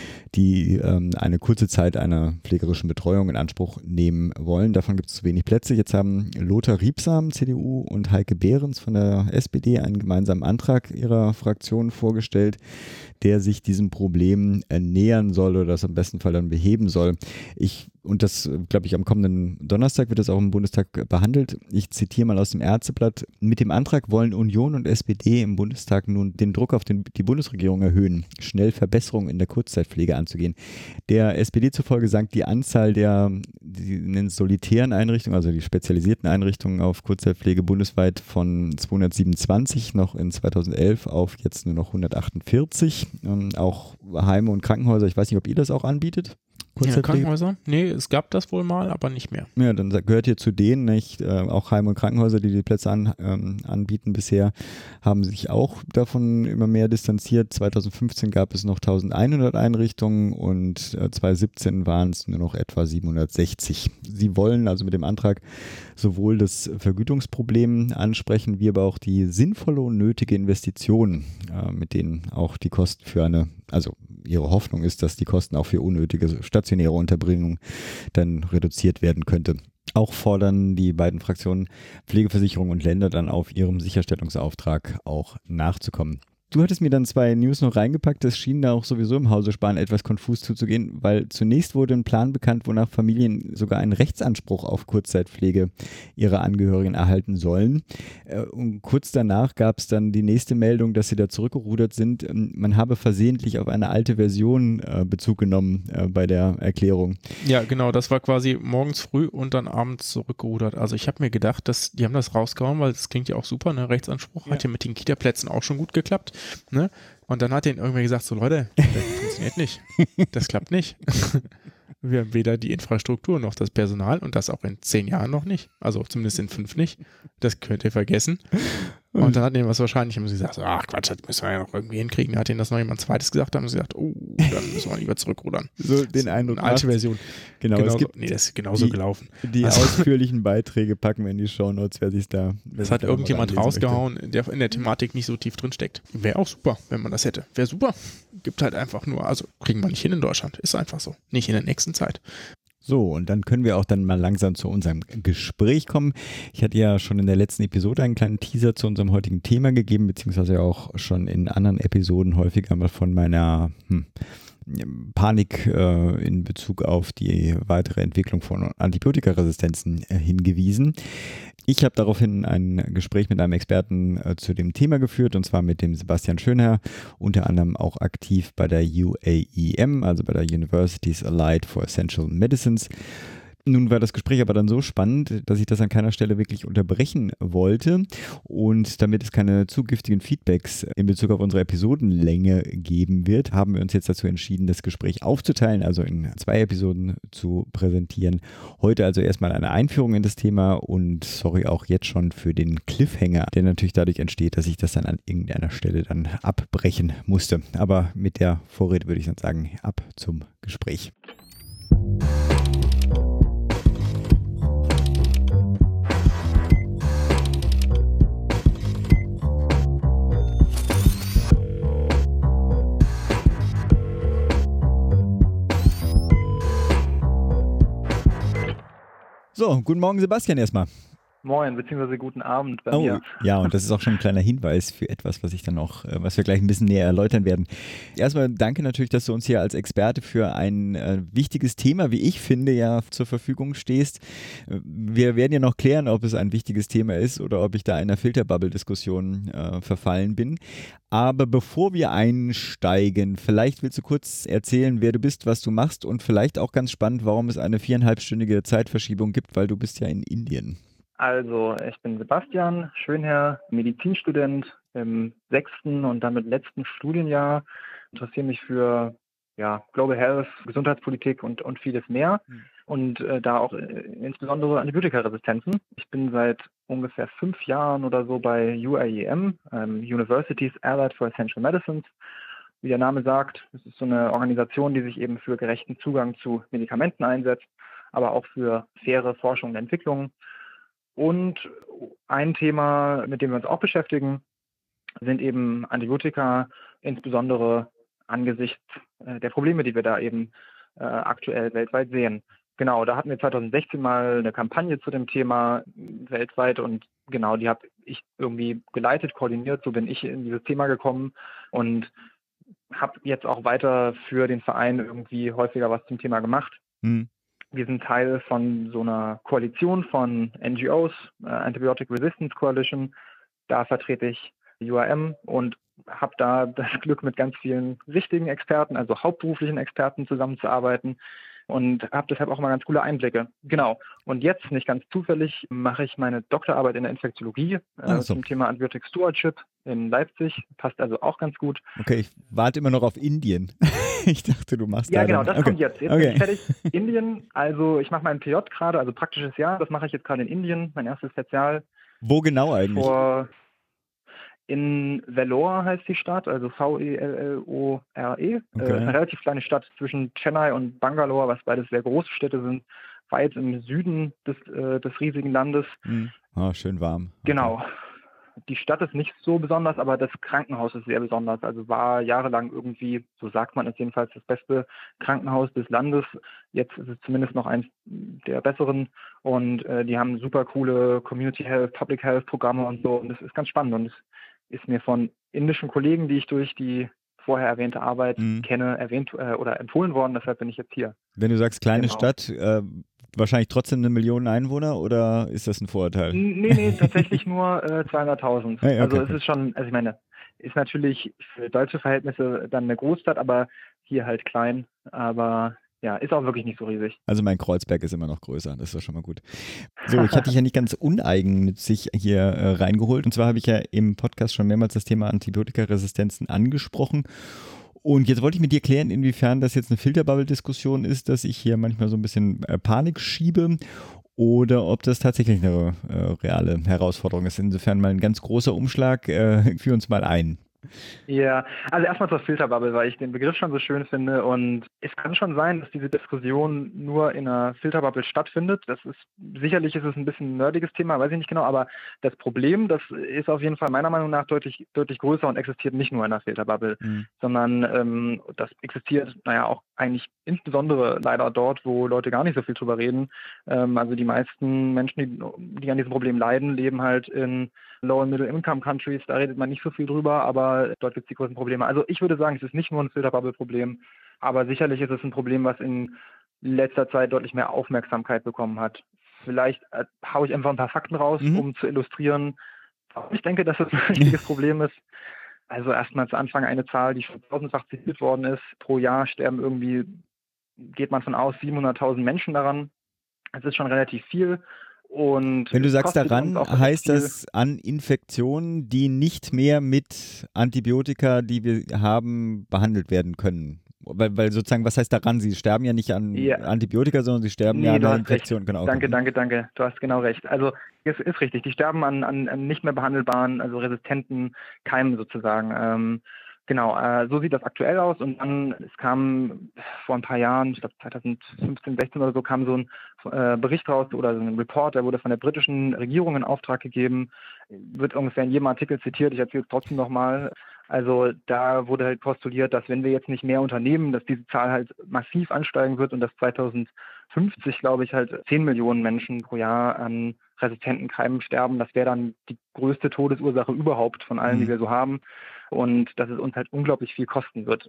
Speaker 1: die ähm, eine kurze Zeit einer pflegerischen Betreuung in Anspruch nehmen wollen. Davon gibt es zu wenig Plätze. Jetzt haben Lothar Riebsam, C D U, und Heike Behrens von der S P D einen gemeinsamen Antrag ihrer Fraktion vorgestellt, der sich diesem Problem äh, nähern soll oder das am besten Fall dann beheben soll. Ich Und das, glaube ich, am kommenden Donnerstag wird das auch im Bundestag behandelt. Ich zitiere mal aus dem Ärzteblatt. Mit dem Antrag wollen Union und S P D im Bundestag nun den Druck auf den, die Bundesregierung erhöhen, schnell Verbesserungen in der Kurzzeitpflege anzugehen. Der S P D zufolge sank die Anzahl der, die nennen es solitären Einrichtungen, also die spezialisierten Einrichtungen auf Kurzzeitpflege bundesweit von zweihundertsiebenundzwanzig noch in zweitausendelf auf jetzt nur noch hundertachtundvierzig. Ähm, auch Heime und Krankenhäuser, ich weiß nicht, ob ihr das auch anbietet.
Speaker 3: Ja, Krankenhäuser? Nee, es gab das wohl mal, aber nicht mehr.
Speaker 1: Ja, dann gehört ihr zu denen, nicht? Äh, auch Heime und Krankenhäuser, die die Plätze an, ähm, anbieten bisher, haben sich auch davon immer mehr distanziert. zweitausendfünfzehn gab es noch eintausendeinhundert Einrichtungen und äh, zweitausendsiebzehn waren es nur noch etwa siebenhundertsechzig. Sie wollen also mit dem Antrag sowohl das Vergütungsproblem ansprechen, wie aber auch die sinnvolle und nötige Investition, äh, mit denen auch die Kosten für eine, also ihre Hoffnung ist, dass die Kosten auch für unnötige stationäre Unterbringung dann reduziert werden könnte. Auch fordern die beiden Fraktionen Pflegeversicherung und Länder dann auf, ihrem Sicherstellungsauftrag auch nachzukommen. Du hattest mir dann zwei News noch reingepackt, das schien da auch sowieso im Hause Spahn etwas konfus zuzugehen, weil zunächst wurde ein Plan bekannt, wonach Familien sogar einen Rechtsanspruch auf Kurzzeitpflege ihrer Angehörigen erhalten sollen. Und kurz danach gab es dann die nächste Meldung, dass sie da zurückgerudert sind. Man habe versehentlich auf eine alte Version Bezug genommen bei der Erklärung.
Speaker 3: Ja, genau, das war quasi morgens früh und dann abends zurückgerudert. Also ich habe mir gedacht, dass die haben das rausgehauen, weil das klingt ja auch super, ne? Rechtsanspruch ja. Hat ja mit den Kita-Plätzen auch schon gut geklappt. Ne? Und dann hat denen irgendwer gesagt, so Leute, das funktioniert nicht. Das klappt nicht. Wir haben weder die Infrastruktur noch das Personal und das auch in zehn Jahren noch nicht. Also zumindest in fünf nicht. Das könnt ihr vergessen. Und dann hat ihnen was wahrscheinlich, haben sie gesagt, so, ach Quatsch, das müssen wir ja noch irgendwie hinkriegen. Da hat ihnen das noch jemand zweites gesagt, haben sie gesagt, oh, dann müssen wir lieber zurückrudern.
Speaker 1: So den Eindruck.
Speaker 3: Eine alte Version.
Speaker 1: Genau,
Speaker 3: genau
Speaker 1: es gibt
Speaker 3: so, nee, das ist genauso
Speaker 1: die,
Speaker 3: gelaufen.
Speaker 1: Die
Speaker 3: also,
Speaker 1: ausführlichen Beiträge packen wir in die Shownotes, wer sich da. Wer
Speaker 3: das
Speaker 1: sich
Speaker 3: hat
Speaker 1: da
Speaker 3: irgendjemand rausgehauen, der in der Thematik nicht so tief drin steckt. Wäre auch super, wenn man das hätte. Wäre super. Gibt halt einfach nur, also kriegen wir nicht hin in Deutschland. Ist einfach so. Nicht in der nächsten Zeit.
Speaker 1: So, und dann können wir auch dann mal langsam zu unserem Gespräch kommen. Ich hatte ja schon in der letzten Episode einen kleinen Teaser zu unserem heutigen Thema gegeben, beziehungsweise auch schon in anderen Episoden häufiger mal von meiner hm, Panik äh, in Bezug auf die weitere Entwicklung von Antibiotikaresistenzen äh, hingewiesen. Ich habe daraufhin ein Gespräch mit einem Experten äh, zu dem Thema geführt, und zwar mit dem Sebastian Schönherr, unter anderem auch aktiv bei der U A E M, also bei der Universities Allied for Essential Medicines. Nun war das Gespräch aber dann so spannend, dass ich das an keiner Stelle wirklich unterbrechen wollte, und damit es keine zu giftigen Feedbacks in Bezug auf unsere Episodenlänge geben wird, haben wir uns jetzt dazu entschieden, das Gespräch aufzuteilen, also in zwei Episoden zu präsentieren. Heute also erstmal eine Einführung in das Thema, und sorry auch jetzt schon für den Cliffhanger, der natürlich dadurch entsteht, dass ich das dann an irgendeiner Stelle dann abbrechen musste. Aber mit der Vorrede würde ich dann sagen, ab zum Gespräch. So, guten Morgen Sebastian erstmal.
Speaker 4: Moin, beziehungsweise guten Abend bei
Speaker 1: oh,
Speaker 4: mir.
Speaker 1: Ja, und das ist auch schon ein kleiner Hinweis für etwas, was ich dann auch, was wir gleich ein bisschen näher erläutern werden. Erstmal danke natürlich, dass du uns hier als Experte für ein äh, wichtiges Thema, wie ich finde, ja zur Verfügung stehst. Wir werden ja noch klären, ob es ein wichtiges Thema ist oder ob ich da einer Filterbubble-Diskussion äh, verfallen bin. Aber bevor wir einsteigen, vielleicht willst du kurz erzählen, wer du bist, was du machst, und vielleicht auch ganz spannend, warum es eine viereinhalbstündige Zeitverschiebung gibt, weil du bist ja in Indien.
Speaker 4: Also, ich bin Sebastian Schönherr, Medizinstudent im sechsten und damit letzten Studienjahr. Interessiere mich für ja, Global Health, Gesundheitspolitik und, und vieles mehr. Mhm. Und äh, da auch äh, insbesondere Antibiotikaresistenzen. Ich bin seit ungefähr fünf Jahren oder so bei U A E M, ähm, Universities Allied for Essential Medicines. Wie der Name sagt, es ist so eine Organisation, die sich eben für gerechten Zugang zu Medikamenten einsetzt, aber auch für faire Forschung und Entwicklung. Und ein Thema, mit dem wir uns auch beschäftigen, sind eben Antibiotika, insbesondere angesichts äh, der Probleme, die wir da eben äh, aktuell weltweit sehen. Genau, da hatten wir zwanzig sechzehn mal eine Kampagne zu dem Thema weltweit, und genau, die habe ich irgendwie geleitet, koordiniert. So bin ich in dieses Thema gekommen und habe jetzt auch weiter für den Verein irgendwie häufiger was zum Thema gemacht. Mhm. Wir sind Teil von so einer Koalition von N G Os, äh, Antibiotic Resistance Coalition. Da vertrete ich U A M und habe da das Glück, mit ganz vielen richtigen Experten, also hauptberuflichen Experten zusammenzuarbeiten, und habe deshalb auch mal ganz coole Einblicke. Genau. Und jetzt, nicht ganz zufällig, mache ich meine Doktorarbeit in der Infektiologie äh, so. zum Thema Antibiotic Stewardship in Leipzig. Passt also auch ganz gut.
Speaker 1: Okay, ich warte immer noch auf Indien. Ich dachte, du machst
Speaker 4: Ja,
Speaker 1: da
Speaker 4: genau,
Speaker 1: dann.
Speaker 4: das
Speaker 1: okay.
Speaker 4: kommt jetzt. Jetzt
Speaker 1: okay.
Speaker 4: bin ich fertig. Indien, also ich mache mein P J gerade, also praktisches Jahr. Das mache ich jetzt gerade in Indien, mein erstes Spezial.
Speaker 1: Wo genau eigentlich?
Speaker 4: Vor In Vellore heißt die Stadt, also V E L L O R E. Okay. Äh, eine relativ kleine Stadt zwischen Chennai und Bangalore, was beides sehr große Städte sind, weit im Süden des, äh, des riesigen Landes.
Speaker 1: Mhm. Oh, schön warm. Okay.
Speaker 4: Genau. Die Stadt ist nicht so besonders, aber das Krankenhaus ist sehr besonders. Also war jahrelang irgendwie, so sagt man es jedenfalls, das beste Krankenhaus des Landes. Jetzt ist es zumindest noch eins der besseren. Und äh, die haben super coole Community Health, Public Health Programme und so. Und das ist ganz spannend. Und es ist mir von indischen Kollegen, die ich durch die vorher erwähnte Arbeit mhm. kenne, erwähnt äh, oder empfohlen worden. Deshalb bin ich jetzt hier.
Speaker 1: Wenn du sagst kleine
Speaker 4: genau.
Speaker 1: Stadt, äh, wahrscheinlich trotzdem eine Million Einwohner, oder ist das ein Vorurteil?
Speaker 4: Nee, nee, tatsächlich nur äh, zweihunderttausend.
Speaker 1: Hey, okay,
Speaker 4: also es
Speaker 1: okay.
Speaker 4: ist schon, also ich meine, ist natürlich für deutsche Verhältnisse dann eine Großstadt, aber hier halt klein. Aber ja, ist auch wirklich nicht so riesig.
Speaker 1: Also mein Kreuzberg ist immer noch größer, das ist doch schon mal gut. So, ich hatte dich ja nicht ganz uneigennützig hier äh, reingeholt. Und zwar habe ich ja im Podcast schon mehrmals das Thema Antibiotikaresistenzen angesprochen. Und jetzt wollte ich mit dir klären, inwiefern das jetzt eine Filterbubble-Diskussion ist, dass ich hier manchmal so ein bisschen äh, Panik schiebe, oder ob das tatsächlich eine äh, reale Herausforderung ist. Insofern mal ein ganz großer Umschlag. Äh, führ uns mal ein.
Speaker 4: Ja, also erstmal zur Filterbubble, weil ich den Begriff schon so schön finde und es kann schon sein, dass diese Diskussion nur in einer Filterbubble stattfindet. Das ist sicherlich ist es ein bisschen ein nerdiges Thema, weiß ich nicht genau, aber das Problem, das ist auf jeden Fall meiner Meinung nach deutlich, deutlich größer und existiert nicht nur in einer Filterbubble,
Speaker 1: Mhm.
Speaker 4: sondern ähm, das existiert, naja, auch eigentlich insbesondere leider dort, wo Leute gar nicht so viel drüber reden. Ähm, also die meisten Menschen, die, die an diesem Problem leiden, leben halt in Low- und Middle-Income-Countries, da redet man nicht so viel drüber, aber dort gibt es die größten Probleme. Also ich würde sagen, es ist nicht nur ein Filterbubble-Problem, aber sicherlich ist es ein Problem, was in letzter Zeit deutlich mehr Aufmerksamkeit bekommen hat. Vielleicht äh, haue ich einfach ein paar Fakten raus,
Speaker 1: Mhm.
Speaker 4: um zu illustrieren, warum ich denke, dass es ein richtiges Problem ist. Also erstmal zu Anfang eine Zahl, die schon tausendfach zitiert worden ist. Pro Jahr sterben irgendwie, geht man von aus, siebenhunderttausend Menschen daran. Das ist schon relativ viel. Und
Speaker 1: Wenn du sagst
Speaker 4: kostet uns
Speaker 1: daran,
Speaker 4: auch recht
Speaker 1: heißt
Speaker 4: viel.
Speaker 1: das an Infektionen, die nicht mehr mit Antibiotika, die wir haben, behandelt werden können. Weil, weil sozusagen, was heißt daran? Sie sterben ja nicht an
Speaker 4: Ja.
Speaker 1: Antibiotika, sondern sie sterben ja
Speaker 4: Nee,
Speaker 1: an
Speaker 4: du
Speaker 1: der
Speaker 4: hast recht.
Speaker 1: Infektion. Genau.
Speaker 4: Danke,
Speaker 1: Mhm.
Speaker 4: danke, danke. Du hast genau recht. Also es ist richtig. Die sterben an, an, an nicht mehr behandelbaren, also resistenten Keimen sozusagen. Ähm, genau, äh, so sieht das aktuell aus. Und dann, es kam vor ein paar Jahren, ich glaube zweitausendfünfzehn, sechzehn oder so, kam so ein äh, Bericht raus oder so ein Report, der wurde von der britischen Regierung in Auftrag gegeben. Wird ungefähr in jedem Artikel zitiert. Ich erzähle es trotzdem nochmal. Also da wurde halt postuliert, dass wenn wir jetzt nicht mehr unternehmen, dass diese Zahl halt massiv ansteigen wird und dass zweitausendfünfzig, glaube ich, halt zehn Millionen Menschen pro Jahr an resistenten Keimen sterben. Das wäre dann die größte Todesursache überhaupt von allen,
Speaker 1: Mhm.
Speaker 4: die wir so haben. Und dass es uns halt unglaublich viel kosten wird.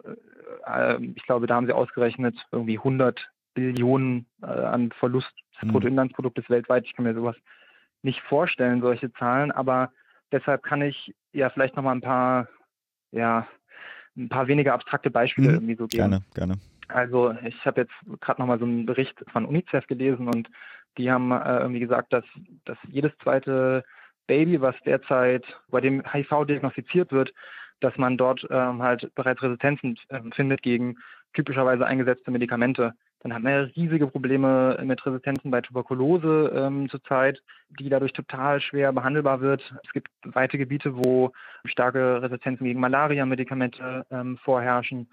Speaker 4: Äh, Ich glaube, da haben sie ausgerechnet irgendwie hundert Billionen äh, an Verlust des
Speaker 1: Mhm.
Speaker 4: Bruttoinlandsproduktes weltweit. Ich kann mir sowas nicht vorstellen, solche Zahlen. Aber deshalb kann ich ja vielleicht nochmal ein paar ja, ein paar weniger abstrakte Beispiele
Speaker 1: Mhm.
Speaker 4: irgendwie so geben.
Speaker 1: Gerne, gerne.
Speaker 4: Also ich habe jetzt gerade nochmal so einen Bericht von UNICEF gelesen und die haben äh, irgendwie gesagt, dass, dass jedes zweite Baby, was derzeit bei dem H I V diagnostiziert wird, dass man dort ähm, halt bereits Resistenzen ähm, findet gegen typischerweise eingesetzte Medikamente. Dann hat man ja riesige Probleme mit Resistenzen bei Tuberkulose ähm, zurzeit, die dadurch total schwer behandelbar wird. Es gibt weite Gebiete, wo starke Resistenzen gegen Malaria-Medikamente ähm, vorherrschen.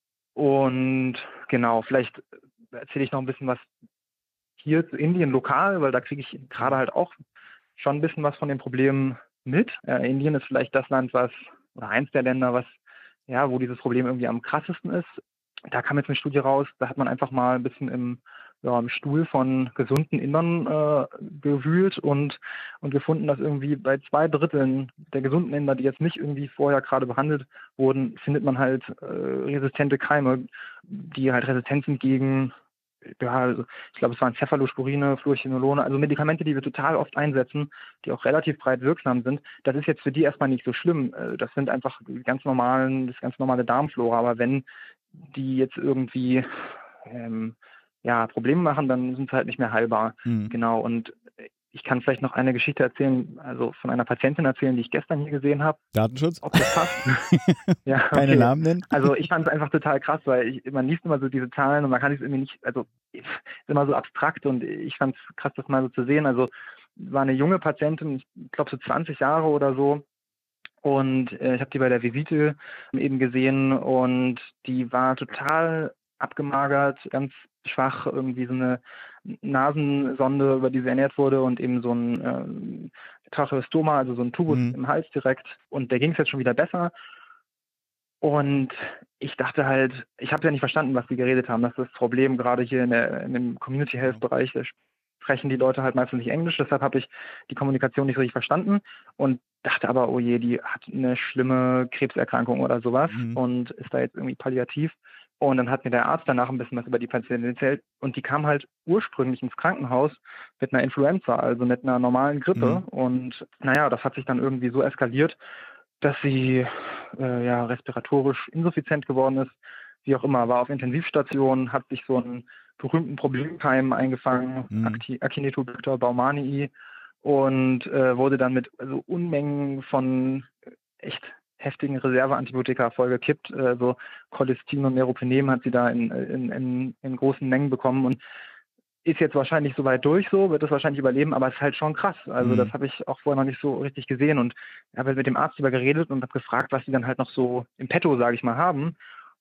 Speaker 4: Und genau, vielleicht erzähle ich noch ein bisschen was hier zu Indien lokal, weil da kriege ich gerade halt auch schon ein bisschen was von den Problemen mit. Äh, Indien ist vielleicht das Land, was, oder eins der Länder, was, ja, wo dieses Problem irgendwie am krassesten ist. Da kam jetzt eine Studie raus, da hat man einfach mal ein bisschen im, ja, im Stuhl von gesunden Indern äh, gewühlt und, und gefunden, dass irgendwie bei zwei Dritteln der gesunden Inder, die jetzt nicht irgendwie vorher gerade behandelt wurden, findet man halt äh, resistente Keime, die halt resistent sind gegen, ja, also ich glaube, es waren Cephalosporine, Fluorchinolone, also Medikamente, die wir total oft einsetzen, die auch relativ breit wirksam sind. Das ist jetzt für die erstmal nicht so schlimm. Das sind einfach die ganz normalen, das ganz normale Darmflora. Aber wenn die jetzt irgendwie ähm, ja, Probleme machen, dann sind sie halt nicht mehr heilbar.
Speaker 1: Mhm.
Speaker 4: Genau. Und ich kann vielleicht noch eine Geschichte erzählen, also von einer Patientin erzählen, die ich gestern hier gesehen habe.
Speaker 1: Datenschutz?
Speaker 4: Ob das passt? Ja,
Speaker 1: Keine
Speaker 4: okay.
Speaker 1: Namen nennen?
Speaker 4: Also ich fand es einfach total krass, weil ich, man liest immer so diese Zahlen und man kann es irgendwie nicht, also ist immer so abstrakt und ich fand es krass, das mal so zu sehen. Also war eine junge Patientin, ich glaube so zwanzig Jahre oder so. Und äh, ich habe die bei der Visite eben gesehen und die war total abgemagert, ganz schwach, irgendwie so eine Nasensonde, über die sie ernährt wurde und eben so ein ähm, Tracheostoma, also so ein Tubus
Speaker 1: Mhm.
Speaker 4: im Hals direkt. Und der ging es jetzt schon wieder besser. Und ich dachte halt, ich habe ja nicht verstanden, was die geredet haben. Das ist das Problem, gerade hier in, der, in dem Community Health Bereich, da sprechen die Leute halt meistens nicht Englisch, deshalb habe ich die Kommunikation nicht so richtig verstanden und dachte aber, oh je, die hat eine schlimme Krebserkrankung oder sowas
Speaker 1: Mhm.
Speaker 4: und ist da jetzt irgendwie palliativ. Und dann hat mir der Arzt danach ein bisschen was über die Patientin erzählt und die kam halt ursprünglich ins Krankenhaus mit einer Influenza, also mit einer normalen Grippe.
Speaker 1: Mhm.
Speaker 4: Und naja, das hat sich dann irgendwie so eskaliert, dass sie äh, ja respiratorisch insuffizient geworden ist. Wie auch immer, war auf Intensivstation, hat sich so einen berühmten Problemkeim eingefangen,
Speaker 1: Mhm.
Speaker 4: Acinetobacter baumannii, und äh, wurde dann mit also Unmengen von echt heftigen Reserveantibiotika vollgekippt. Also Colistin und Meropenem hat sie da in, in, in, in großen Mengen bekommen. Und ist jetzt wahrscheinlich so weit durch, so wird es wahrscheinlich überleben, aber es ist halt schon krass. Also
Speaker 1: Mhm.
Speaker 4: das habe ich auch vorher noch nicht so richtig gesehen und habe halt mit dem Arzt darüber geredet und habe gefragt, was die dann halt noch so im Petto, sage ich mal, haben.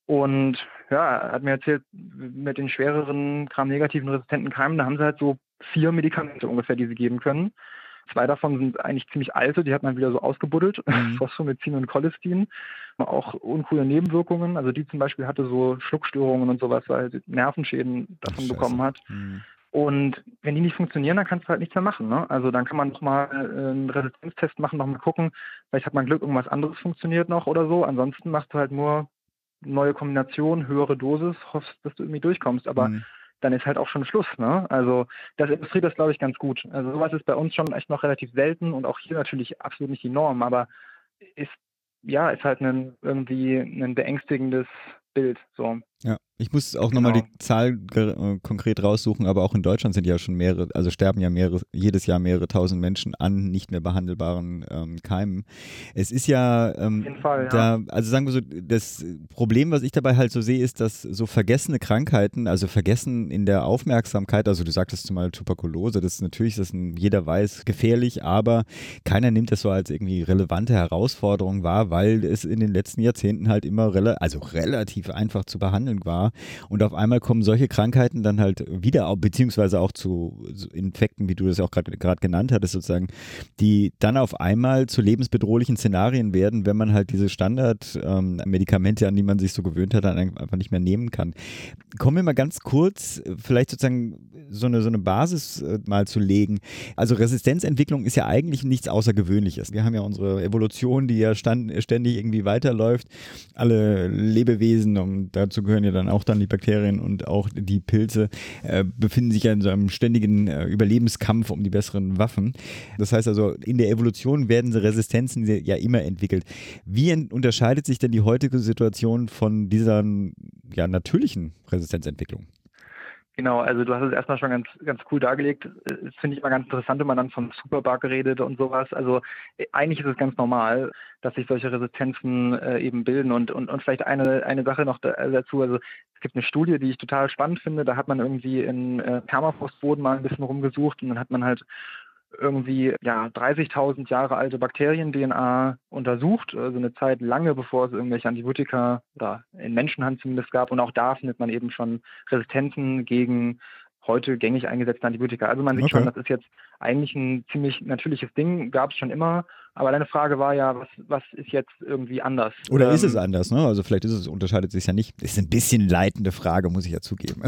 Speaker 4: Und ja, er hat mir erzählt, mit den schwereren Gram-negativen resistenten Keimen, da haben sie halt so vier Medikamente ungefähr, die sie geben können. Zwei davon sind eigentlich ziemlich alte, die hat man wieder so ausgebuddelt,
Speaker 1: Mhm.
Speaker 4: Phosphomycin und Cholestin. Auch uncoole Nebenwirkungen, also die zum Beispiel hatte so Schluckstörungen und sowas, weil sie Nervenschäden davon
Speaker 1: Scheiße.
Speaker 4: bekommen hat.
Speaker 1: Mhm.
Speaker 4: Und wenn die nicht funktionieren, dann kannst du halt nichts mehr machen. Ne? Also dann kann man nochmal einen Resistenztest machen, nochmal gucken, vielleicht hat man Glück, irgendwas anderes funktioniert noch oder so. Ansonsten machst du halt nur neue Kombination, höhere Dosis, hoffst, dass du irgendwie durchkommst. Aber
Speaker 1: Mhm.
Speaker 4: dann ist halt auch schon Schluss. Ne? Also das illustriert das, glaube ich, ganz gut. Also sowas ist bei uns schon echt noch relativ selten und auch hier natürlich absolut nicht die Norm, aber ist, ja, ist halt ein, irgendwie ein beängstigendes Bild. So.
Speaker 1: Ja, ich muss auch
Speaker 4: Genau.
Speaker 1: nochmal die Zahl ge- äh, konkret raussuchen, aber auch in Deutschland sind ja schon mehrere, also sterben ja mehrere, jedes Jahr mehrere tausend Menschen an nicht mehr behandelbaren ähm, Keimen. Es ist ja ähm,
Speaker 4: Auf jeden Fall, ja.
Speaker 1: da, also sagen wir so, das Problem, was ich dabei halt so sehe, ist, dass so vergessene Krankheiten, also vergessen in der Aufmerksamkeit, also du sagtest zumal Tuberkulose, das ist natürlich, das ein, jeder weiß, gefährlich, aber keiner nimmt das so als irgendwie relevante Herausforderung wahr, weil es in den letzten Jahrzehnten halt immer rela- also relativ einfach zu behandeln war. Und auf einmal kommen solche Krankheiten dann halt wieder, beziehungsweise auch zu Infekten, wie du das auch gerade genannt hattest, sozusagen, die dann auf einmal zu lebensbedrohlichen Szenarien werden, wenn man halt diese Standardmedikamente, ähm, an die man sich so gewöhnt hat, dann einfach nicht mehr nehmen kann. Kommen wir mal ganz kurz, vielleicht sozusagen so eine, so eine Basis äh, mal zu legen. Also Resistenzentwicklung ist ja eigentlich nichts Außergewöhnliches. Wir haben ja unsere Evolution, die ja stand, ständig irgendwie weiterläuft. Alle Lebewesen, und dazu gehören ja dann auch dann die Bakterien und auch die Pilze, äh, befinden sich ja in so einem ständigen äh, Überlebenskampf um die besseren Waffen. Das heißt also, in der Evolution werden so Resistenzen ja immer entwickelt. Wie ent- unterscheidet sich denn die heutige Situation von dieser ja, natürlichen Resistenzentwicklung?
Speaker 4: Genau, also du hast es erstmal schon ganz, ganz cool dargelegt. Das finde ich immer ganz interessant, wenn man dann von Superbug redet und sowas. Also äh, eigentlich ist es ganz normal, dass sich solche Resistenzen äh, eben bilden. Und, und, und vielleicht eine, eine Sache noch da, dazu. Also es gibt eine Studie, die ich total spannend finde. Da hat man irgendwie in äh, Permafrostboden mal ein bisschen rumgesucht und dann hat man halt irgendwie ja dreißigtausend Jahre alte Bakterien-D N A untersucht, also eine Zeit lange, bevor es irgendwelche Antibiotika oder in Menschenhand zumindest gab. Und auch da findet man eben schon Resistenzen gegen heute gängig eingesetzte Antibiotika. Also man sieht
Speaker 1: Okay.
Speaker 4: schon, das ist jetzt eigentlich ein ziemlich natürliches Ding, gab es schon immer. Aber deine Frage war ja, was, was ist jetzt irgendwie anders?
Speaker 1: Oder ist es
Speaker 4: Ähm,
Speaker 1: anders, ne? Also vielleicht ist es, unterscheidet sich ja nicht. Ist ein bisschen leitende Frage, muss ich ja zugeben.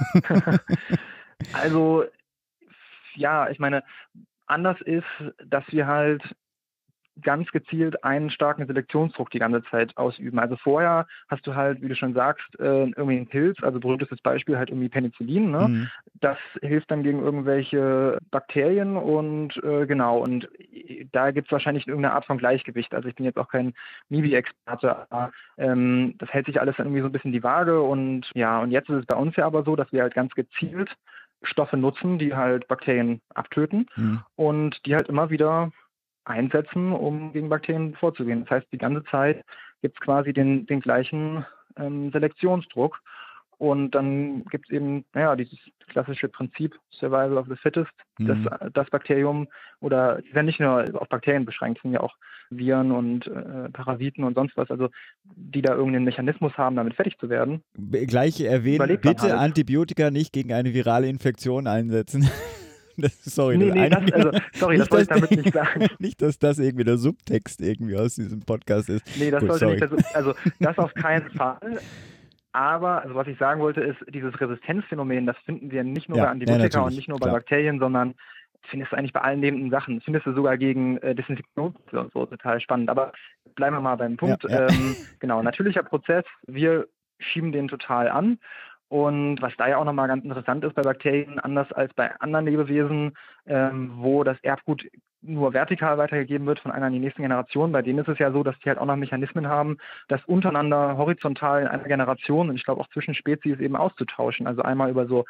Speaker 4: Also, ja, ich meine, anders ist, dass wir halt ganz gezielt einen starken Selektionsdruck die ganze Zeit ausüben. Also vorher hast du halt, wie du schon sagst, äh, irgendwie einen Pilz, also berühmtestes Beispiel halt irgendwie Penicillin, ne?
Speaker 1: Mhm. Das
Speaker 4: Das hilft dann gegen irgendwelche Bakterien und äh, genau, und da gibt es wahrscheinlich irgendeine Art von Gleichgewicht. Also ich bin jetzt auch kein M I B I-Experte, aber ähm, das hält sich alles dann irgendwie so ein bisschen die Waage und ja, und jetzt ist es bei uns ja aber so, dass wir halt ganz gezielt Stoffe nutzen, die halt Bakterien abtöten
Speaker 1: Mhm.
Speaker 4: und die halt immer wieder einsetzen, um gegen Bakterien vorzugehen. Das heißt, die ganze Zeit gibt es quasi den, den gleichen ähm, Selektionsdruck. Und dann gibt es eben, naja, dieses klassische Prinzip Survival of the Fittest,
Speaker 1: Mhm.
Speaker 4: dass das Bakterium, oder die sind nicht nur auf Bakterien beschränkt, sind ja auch Viren und äh, Parasiten und sonst was, also die da irgendeinen Mechanismus haben, damit fertig zu werden.
Speaker 1: Gleich erwähnen,
Speaker 4: Überlebt man
Speaker 1: bitte
Speaker 4: halt.
Speaker 1: Antibiotika nicht gegen eine virale Infektion einsetzen. Das, sorry,
Speaker 4: Nee,
Speaker 1: das
Speaker 4: nee, das,
Speaker 1: einige-
Speaker 4: also, sorry, das
Speaker 1: nicht,
Speaker 4: wollte ich
Speaker 1: dass-
Speaker 4: damit nicht sagen.
Speaker 1: Nicht, dass das irgendwie der Subtext irgendwie aus diesem Podcast ist.
Speaker 4: Nee, das
Speaker 1: Gut,
Speaker 4: sollte
Speaker 1: sorry.
Speaker 4: nicht, also, also das auf keinen Fall. Aber, also was ich sagen wollte, ist, dieses Resistenzphänomen, das finden wir nicht nur
Speaker 1: Ja,
Speaker 4: bei
Speaker 1: ja,
Speaker 4: Antibiotika
Speaker 1: natürlich,
Speaker 4: und nicht nur bei
Speaker 1: klar.
Speaker 4: Bakterien, sondern findest du eigentlich bei allen lebenden Sachen. Das findest du sogar gegen äh, Desinfektionsmittel und so, total spannend. Aber bleiben wir mal beim Punkt.
Speaker 1: Ja, ja.
Speaker 4: Ähm, genau, natürlicher Prozess, wir schieben den total an. Und was da ja auch nochmal ganz interessant ist bei Bakterien, anders als bei anderen Lebewesen, ähm, wo das Erbgut nur vertikal weitergegeben wird von einer in die nächsten Generation, bei denen ist es ja so, dass die halt auch noch Mechanismen haben, das untereinander horizontal in einer Generation und ich glaube auch zwischen Spezies eben auszutauschen. Also einmal über so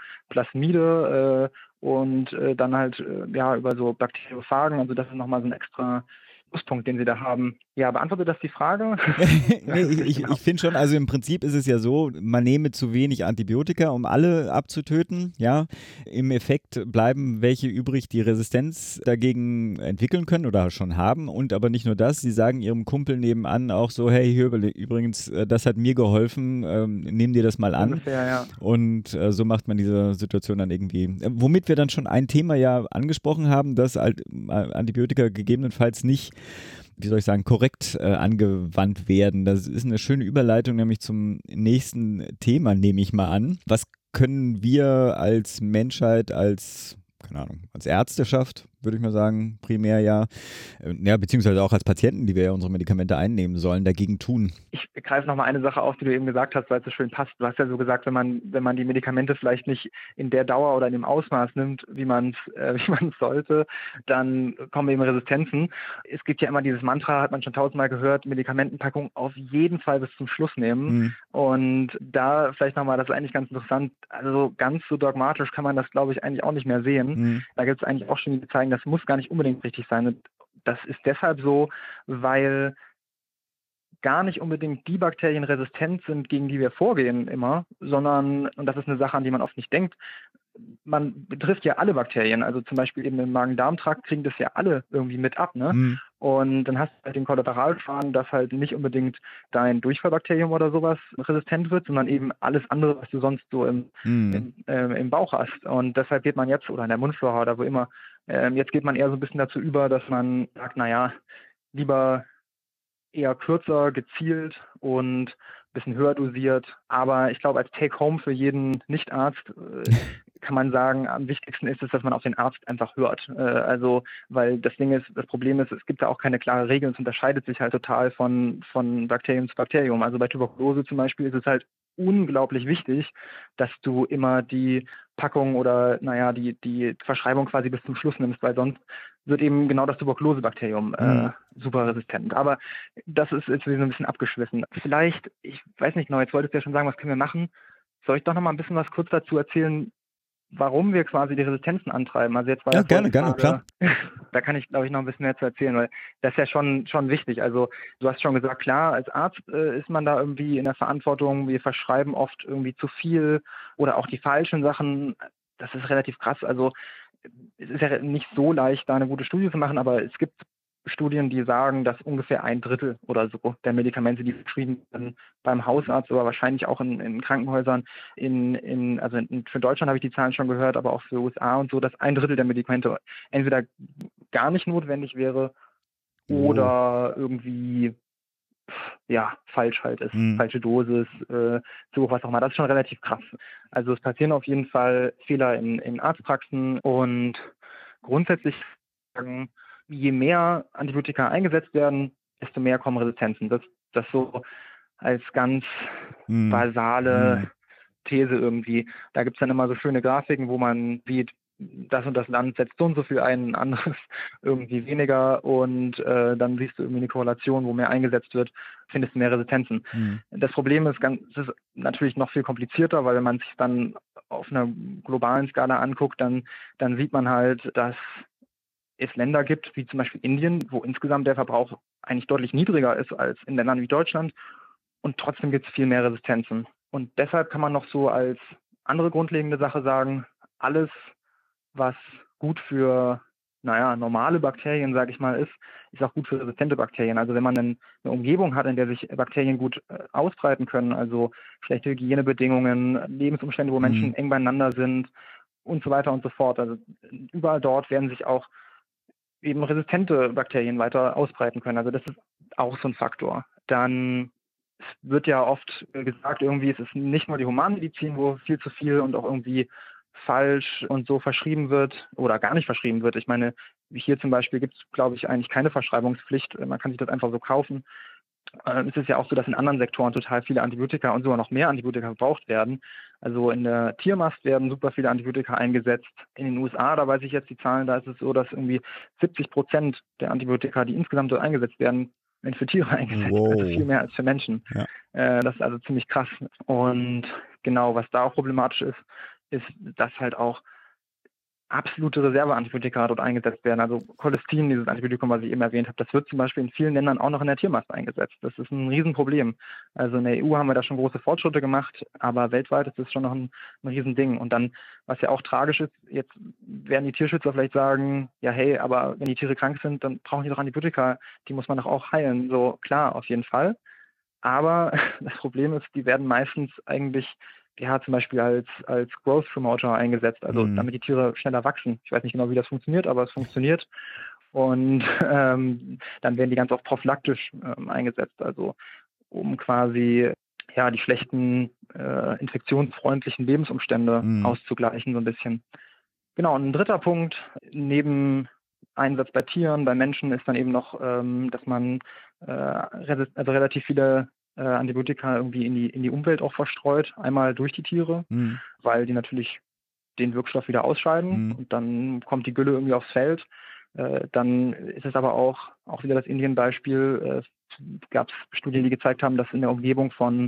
Speaker 4: Plasmide äh, und äh, dann halt äh, ja über so Bakteriophagen, also das ist nochmal so ein extra Pluspunkt, den Sie da haben. Ja, beantwortet das die Frage?
Speaker 1: nee, ich ich, ich finde schon, also im Prinzip ist es ja so, man nehme zu wenig Antibiotika, um alle abzutöten, ja. Im Effekt bleiben welche übrig, die Resistenz dagegen entwickeln können oder schon haben, und aber nicht nur das, sie sagen ihrem Kumpel nebenan auch so, hey, hier übrigens, das hat mir geholfen, ähm, nimm dir das mal an.
Speaker 4: Ungefähr, ja.
Speaker 1: Und äh, so macht man diese Situation dann irgendwie, äh, womit wir dann schon ein Thema ja angesprochen haben, dass halt, äh, Antibiotika gegebenenfalls nicht, wie soll ich sagen, korrekt äh, angewandt werden. Das ist eine schöne Überleitung nämlich zum nächsten Thema, nehme ich mal an. Was können wir als Menschheit, als, keine Ahnung, als Ärzteschaft, würde ich mal sagen, primär ja, äh, ja, beziehungsweise auch als Patienten, die wir ja unsere Medikamente einnehmen sollen, dagegen tun?
Speaker 4: Ich greife nochmal eine Sache auf, die du eben gesagt hast, weil es so schön passt. Du hast ja so gesagt, wenn man, wenn man die Medikamente vielleicht nicht in der Dauer oder in dem Ausmaß nimmt, wie man es äh, wie man es sollte, dann kommen eben Resistenzen. Es gibt ja immer dieses Mantra, hat man schon tausendmal gehört, Medikamentenpackung auf jeden Fall bis zum Schluss nehmen.
Speaker 1: Mhm.
Speaker 4: Und da vielleicht nochmal, das ist eigentlich ganz interessant, also ganz so dogmatisch kann man das, glaube ich, eigentlich auch nicht mehr sehen.
Speaker 1: Mhm.
Speaker 4: Da gibt es eigentlich auch Studien, die zeigen, das muss gar nicht unbedingt richtig sein. Und das ist deshalb so, weil gar nicht unbedingt die Bakterien resistent sind, gegen die wir vorgehen immer, sondern, und das ist eine Sache, an die man oft nicht denkt, man betrifft ja alle Bakterien, also zum Beispiel eben im Magen-Darm-Trakt kriegen das ja alle irgendwie mit ab, ne?
Speaker 1: Mhm.
Speaker 4: Und dann hast du halt den Kollateralschaden, dass halt nicht unbedingt dein Durchfallbakterium oder sowas resistent wird, sondern eben alles andere, was du sonst so im,
Speaker 1: Mhm.
Speaker 4: im, äh, im Bauch hast. Und deshalb geht man jetzt, oder in der Mundflora oder wo immer, äh, jetzt geht man eher so ein bisschen dazu über, dass man sagt, naja, lieber eher kürzer, gezielt und ein bisschen höher dosiert. Aber ich glaube, als Take-Home für jeden Nichtarzt äh, kann man sagen, am wichtigsten ist es, dass man auf den Arzt einfach hört. Äh, also, weil das Ding ist, das Problem ist, es gibt da auch keine klare Regel. Es unterscheidet sich halt total von, von Bakterium zu Bakterium. Also bei Tuberkulose zum Beispiel ist es halt unglaublich wichtig, dass du immer die Packung oder, naja, die, die Verschreibung quasi bis zum Schluss nimmst, weil sonst wird eben genau das Tuberkulosebakterium äh,
Speaker 1: Mhm.
Speaker 4: super resistent. Aber das ist jetzt wieder so ein bisschen abgeschwiffen. Vielleicht, ich weiß nicht genau, jetzt wolltest du ja schon sagen, was können wir machen? Soll ich doch noch mal ein bisschen was kurz dazu erzählen, warum wir quasi die Resistenzen antreiben? Also jetzt war
Speaker 1: Ja,
Speaker 4: ja vorhin
Speaker 1: gerne,
Speaker 4: die
Speaker 1: gerne,
Speaker 4: Frage, da kann ich, glaube ich, noch ein bisschen mehr zu erzählen, weil das ist ja schon, schon wichtig. Also du hast schon gesagt, klar, als Arzt äh, ist man da irgendwie in der Verantwortung, wir verschreiben oft irgendwie zu viel oder auch die falschen Sachen. Das ist relativ krass. Also es ist ja nicht so leicht, da eine gute Studie zu machen, aber es gibt Studien, die sagen, dass ungefähr ein Drittel oder so der Medikamente, die verschrieben werden beim Hausarzt, aber wahrscheinlich auch in, in Krankenhäusern, in, in, also in, für Deutschland habe ich die Zahlen schon gehört, aber auch für U S A und so, dass ein Drittel der Medikamente entweder gar nicht notwendig wäre oder irgendwie ja, falsch halt ist,
Speaker 1: Mhm.
Speaker 4: falsche Dosis, äh, so was auch immer. Das ist schon relativ krass. Also es passieren auf jeden Fall Fehler in, in Arztpraxen und grundsätzlich sagen, je mehr Antibiotika eingesetzt werden, desto mehr kommen Resistenzen. Das, das so als ganz
Speaker 1: Mhm.
Speaker 4: basale
Speaker 1: Mhm.
Speaker 4: These irgendwie. Da gibt es dann immer so schöne Grafiken, wo man sieht, das und das Land setzt so und so viel ein, ein anderes irgendwie weniger und äh, dann siehst du irgendwie eine Korrelation, wo mehr eingesetzt wird, findest du mehr Resistenzen.
Speaker 1: Mhm.
Speaker 4: Das Problem ist, ganz, es ist natürlich noch viel komplizierter, weil wenn man sich dann auf einer globalen Skala anguckt, dann, dann sieht man halt, dass es Länder gibt, wie zum Beispiel Indien, wo insgesamt der Verbrauch eigentlich deutlich niedriger ist als in Ländern wie Deutschland und trotzdem gibt es viel mehr Resistenzen. Und deshalb kann man noch so als andere grundlegende Sache sagen, alles, was gut für, naja, normale Bakterien, sage ich mal, ist, ist auch gut für resistente Bakterien. Also wenn man eine Umgebung hat, in der sich Bakterien gut äh, ausbreiten können, also schlechte Hygienebedingungen, Lebensumstände, wo
Speaker 1: Mhm.
Speaker 4: Menschen eng beieinander sind und so weiter und so fort. Also überall dort werden sich auch eben resistente Bakterien weiter ausbreiten können. Also das ist auch so ein Faktor. Dann es wird ja oft gesagt, irgendwie es ist nicht nur die Humanmedizin, wo viel zu viel und auch irgendwie falsch und so verschrieben wird oder gar nicht verschrieben wird. Ich meine, hier zum Beispiel gibt es, glaube ich, eigentlich keine Verschreibungspflicht. Man kann sich das einfach so kaufen. Ähm, es ist ja auch so, dass in anderen Sektoren total viele Antibiotika und sogar noch mehr Antibiotika verbraucht werden. Also in der Tiermast werden super viele Antibiotika eingesetzt. In den U S A, da weiß ich jetzt die Zahlen, da ist es so, dass irgendwie siebzig Prozent der Antibiotika, die insgesamt dort eingesetzt werden, werden für Tiere eingesetzt.
Speaker 1: Wow.
Speaker 4: Also viel mehr als für Menschen.
Speaker 1: Ja.
Speaker 4: Äh, das ist also ziemlich krass. Und genau, was da auch problematisch ist, ist, dass halt auch absolute Reserveantibiotika dort eingesetzt werden. Also Cholestin, dieses Antibiotikum, was ich eben erwähnt habe, das wird zum Beispiel in vielen Ländern auch noch in der Tiermast eingesetzt. Das ist ein Riesenproblem. Also in der E U haben wir da schon große Fortschritte gemacht, aber weltweit ist das schon noch ein, ein Riesending. Und dann, was ja auch tragisch ist, jetzt werden die Tierschützer vielleicht sagen, ja hey, aber wenn die Tiere krank sind, dann brauchen die doch Antibiotika, die muss man doch auch heilen. So, klar, auf jeden Fall. Aber das Problem ist, die werden meistens eigentlich ja zum Beispiel als, als Growth Promoter eingesetzt, also mhm. damit die Tiere schneller wachsen. Ich weiß nicht genau, wie das funktioniert, aber es funktioniert. Und ähm, dann werden die ganz oft prophylaktisch ähm, eingesetzt, also um quasi ja die schlechten äh, infektionsfreundlichen Lebensumstände mhm. auszugleichen so ein bisschen. Genau, und ein dritter Punkt, neben Einsatz bei Tieren, bei Menschen ist dann eben noch, ähm, dass man äh, resist- also relativ viele äh, Antibiotika irgendwie in die, in die Umwelt auch verstreut, einmal durch die Tiere, mhm. weil die natürlich den Wirkstoff wieder ausscheiden mhm. und dann kommt die Gülle irgendwie aufs Feld. Äh, dann ist es aber auch, auch wieder das Indien-Beispiel, äh, gab es Studien, die gezeigt haben, dass in der Umgebung von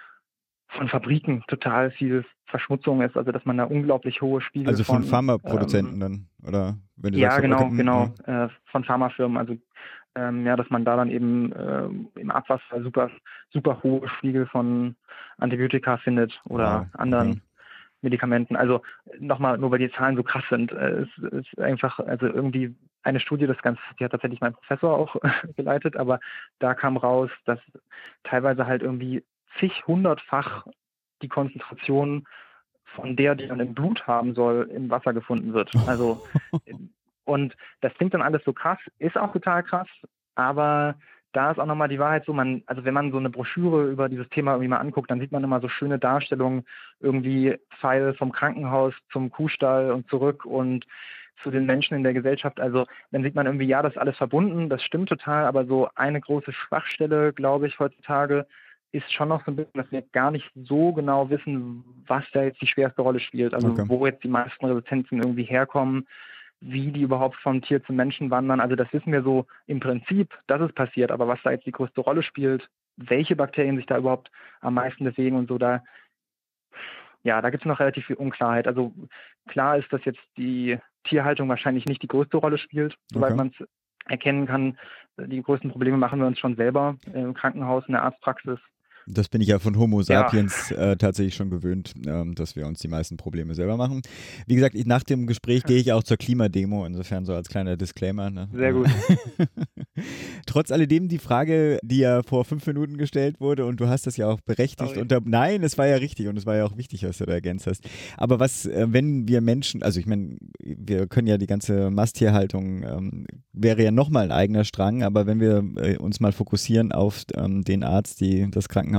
Speaker 4: von Fabriken total viel Verschmutzung ist, also dass man da unglaublich hohe Spiegel
Speaker 1: also von,
Speaker 4: von
Speaker 1: Pharmaproduzenten
Speaker 4: ähm,
Speaker 1: dann, oder? Wenn du
Speaker 4: ja,
Speaker 1: sagst,
Speaker 4: genau,
Speaker 1: okay,
Speaker 4: genau, ja. Äh, von Pharmafirmen, also ähm, ja, dass man da dann eben äh, im Abwasser super, super hohe Spiegel von Antibiotika findet oder
Speaker 1: wow,
Speaker 4: anderen
Speaker 1: okay.
Speaker 4: Medikamenten. Also nochmal, nur weil die Zahlen so krass sind, äh, es ist einfach, also irgendwie eine Studie, das ganz, die hat tatsächlich mein Professor auch geleitet, aber da kam raus, dass teilweise halt irgendwie zig hundertfach die Konzentration von der, die man im Blut haben soll, im Wasser gefunden wird. Also und das klingt dann alles so krass, ist auch total krass, aber da ist auch nochmal die Wahrheit so, man, also wenn man so eine Broschüre über dieses Thema irgendwie mal anguckt, dann sieht man immer so schöne Darstellungen, irgendwie Pfeil vom Krankenhaus zum Kuhstall und zurück und zu den Menschen in der Gesellschaft. Also dann sieht man irgendwie, ja, das ist alles verbunden, das stimmt total, aber so eine große Schwachstelle, glaube ich, heutzutage, ist schon noch so ein bisschen, dass wir gar nicht so genau wissen, was da jetzt die schwerste Rolle spielt. Also okay. wo jetzt die meisten Resistenzen irgendwie herkommen, wie die überhaupt vom Tier zum Menschen wandern. Also das wissen wir so im Prinzip, dass es passiert, aber was da jetzt die größte Rolle spielt, welche Bakterien sich da überhaupt am meisten bewegen und so, da ja, da gibt es noch relativ viel Unklarheit. Also klar ist, dass jetzt die Tierhaltung wahrscheinlich nicht die größte Rolle spielt, soweit okay. man es erkennen kann. Die größten Probleme machen wir uns schon selber im Krankenhaus, in der Arztpraxis.
Speaker 1: Das bin ich ja von Homo sapiens ja. äh, tatsächlich schon gewöhnt, ähm, dass wir uns die meisten Probleme selber machen. Wie gesagt, ich, nach dem Gespräch gehe ich auch zur Klimademo, insofern so als kleiner Disclaimer. Ne?
Speaker 4: Sehr gut.
Speaker 1: Trotz alledem die Frage, die ja vor fünf Minuten gestellt wurde und du hast das ja auch berechtigt. Unter, nein, es war ja richtig und es war ja auch wichtig, was du da ergänzt hast. Aber was, äh, wenn wir Menschen, also ich meine, wir können ja die ganze Masttierhaltung, ähm, wäre ja nochmal ein eigener Strang, aber wenn wir äh, uns mal fokussieren auf ähm, den Arzt, die, das Krankenhaus,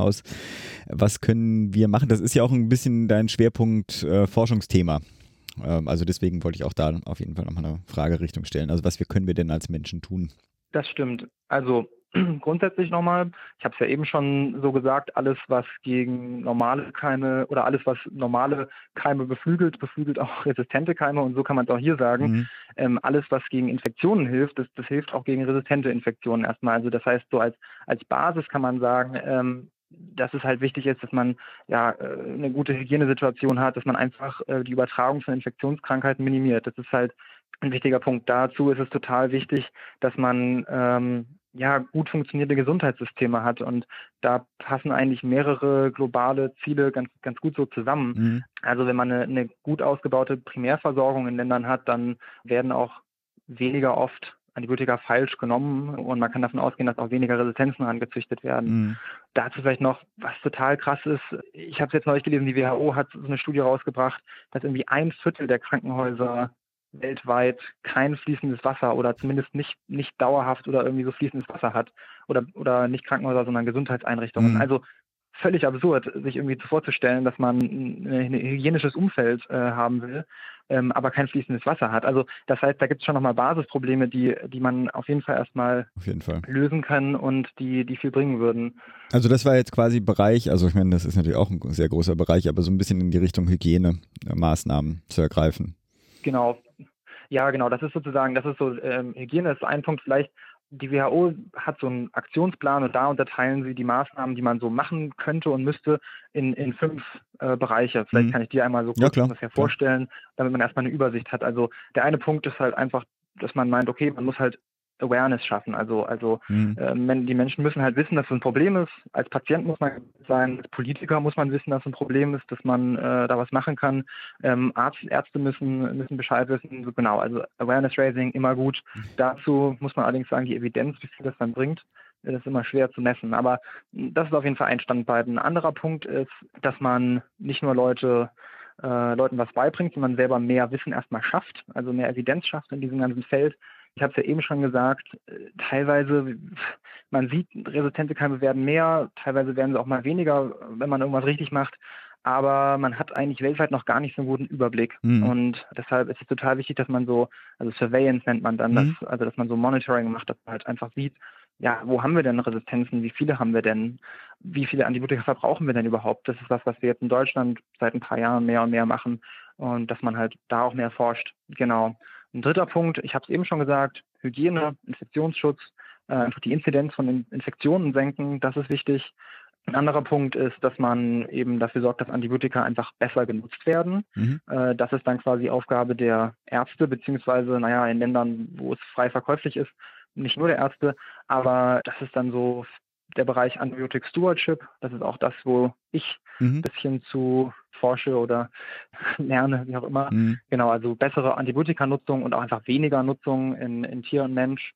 Speaker 1: was können wir machen? Das ist ja auch ein bisschen dein Schwerpunkt äh, Forschungsthema. Ähm, also deswegen wollte ich auch da auf jeden Fall nochmal eine Fragerichtung stellen. Also was wir können wir denn als Menschen tun?
Speaker 4: Das stimmt. Also grundsätzlich nochmal, ich habe es ja eben schon so gesagt, alles was gegen normale Keime oder alles was normale Keime beflügelt, beflügelt auch resistente Keime und so kann man es auch hier sagen. Mhm. Ähm, alles was gegen Infektionen hilft, das, das hilft auch gegen resistente Infektionen erstmal. Also das heißt so als, als Basis kann man sagen, ähm, dass es halt wichtig ist, dass man ja eine gute Hygienesituation hat, dass man einfach äh, die Übertragung von Infektionskrankheiten minimiert. Das ist halt ein wichtiger Punkt. Dazu ist es total wichtig, dass man ähm, ja gut funktionierende Gesundheitssysteme hat und da passen eigentlich mehrere globale Ziele ganz ganz gut so zusammen. Mhm. Also wenn man eine, eine gut ausgebaute Primärversorgung in Ländern hat, dann werden auch weniger oft Antibiotika falsch genommen und man kann davon ausgehen, dass auch weniger Resistenzen angezüchtet werden. Mhm. Dazu vielleicht noch, was total krass ist, ich habe es jetzt neulich gelesen, die W H O hat so eine Studie rausgebracht, dass irgendwie ein Viertel der Krankenhäuser weltweit kein fließendes Wasser oder zumindest nicht nicht dauerhaft oder irgendwie so fließendes Wasser hat oder oder nicht Krankenhäuser, sondern Gesundheitseinrichtungen. Mhm. Also völlig absurd, sich irgendwie vorzustellen, dass man ein, ein hygienisches Umfeld äh, haben will, ähm, aber kein fließendes Wasser hat. Also das heißt, da gibt es schon nochmal Basisprobleme, die die man auf jeden Fall erstmal
Speaker 1: auf jeden Fall
Speaker 4: lösen kann und die die viel bringen würden.
Speaker 1: Also das war jetzt quasi Bereich, also ich meine, das ist natürlich auch ein sehr großer Bereich, aber so ein bisschen in die Richtung Hygienemaßnahmen zu ergreifen.
Speaker 4: Genau. Ja, genau, das ist sozusagen, das ist so, ähm, Hygiene ist ein Punkt, vielleicht die W H O hat so einen Aktionsplan und da unterteilen sie die Maßnahmen, die man so machen könnte und müsste, in, in fünf äh, Bereiche. Vielleicht
Speaker 1: Mhm.
Speaker 4: kann ich die einmal so
Speaker 1: Ja,
Speaker 4: kurz
Speaker 1: klar,
Speaker 4: ungefähr
Speaker 1: klar.
Speaker 4: vorstellen, damit man erstmal eine Übersicht hat. Also der eine Punkt ist halt einfach, dass man meint, okay, man muss halt Awareness schaffen. Also, also
Speaker 1: Mhm.
Speaker 4: äh, men- die Menschen müssen halt wissen, dass es ein Problem ist. Als Patient muss man sein, als Politiker muss man wissen, dass es ein Problem ist, dass man äh, da was machen kann. Ähm, Arzt, Ärzte müssen, müssen Bescheid wissen. So, genau, also Awareness Raising immer gut. Dazu muss man allerdings sagen, die Evidenz, wie viel das dann bringt, das ist immer schwer zu messen. Aber das ist auf jeden Fall ein Standbein. Ein anderer Punkt ist, dass man nicht nur Leute äh, Leuten was beibringt, sondern selber mehr Wissen erstmal schafft, also mehr Evidenz schafft in diesem ganzen Feld. Ich habe es ja eben schon gesagt, äh, teilweise, man sieht, resistente Keime werden mehr, teilweise werden sie auch mal weniger, wenn man irgendwas richtig macht, aber man hat eigentlich weltweit noch gar nicht so einen guten Überblick.
Speaker 1: Mhm.
Speaker 4: Und deshalb ist es total wichtig, dass man so, also Surveillance nennt man dann,
Speaker 1: Mhm.
Speaker 4: das, also dass man so Monitoring macht, dass man halt einfach sieht, ja, wo haben wir denn Resistenzen, wie viele haben wir denn, wie viele Antibiotika verbrauchen wir denn überhaupt? Das ist was, was wir jetzt in Deutschland seit ein paar Jahren mehr und mehr machen und dass man halt da auch mehr forscht. Genau. Ein dritter Punkt, ich habe es eben schon gesagt, Hygiene, Infektionsschutz, äh, einfach die Inzidenz von In- Infektionen senken, das ist wichtig. Ein anderer Punkt ist, dass man eben dafür sorgt, dass Antibiotika einfach besser genutzt werden.
Speaker 1: Mhm.
Speaker 4: Äh, das ist dann quasi Aufgabe der Ärzte, beziehungsweise, naja, in Ländern, wo es frei verkäuflich ist, nicht nur der Ärzte, aber das ist dann so der Bereich Antibiotic Stewardship. Das ist auch das, wo ich
Speaker 1: Mhm.
Speaker 4: ein bisschen zu forsche oder lerne, wie auch immer.
Speaker 1: Mhm.
Speaker 4: Genau, also bessere Antibiotikanutzung und auch einfach weniger Nutzung in, in Tier und Mensch.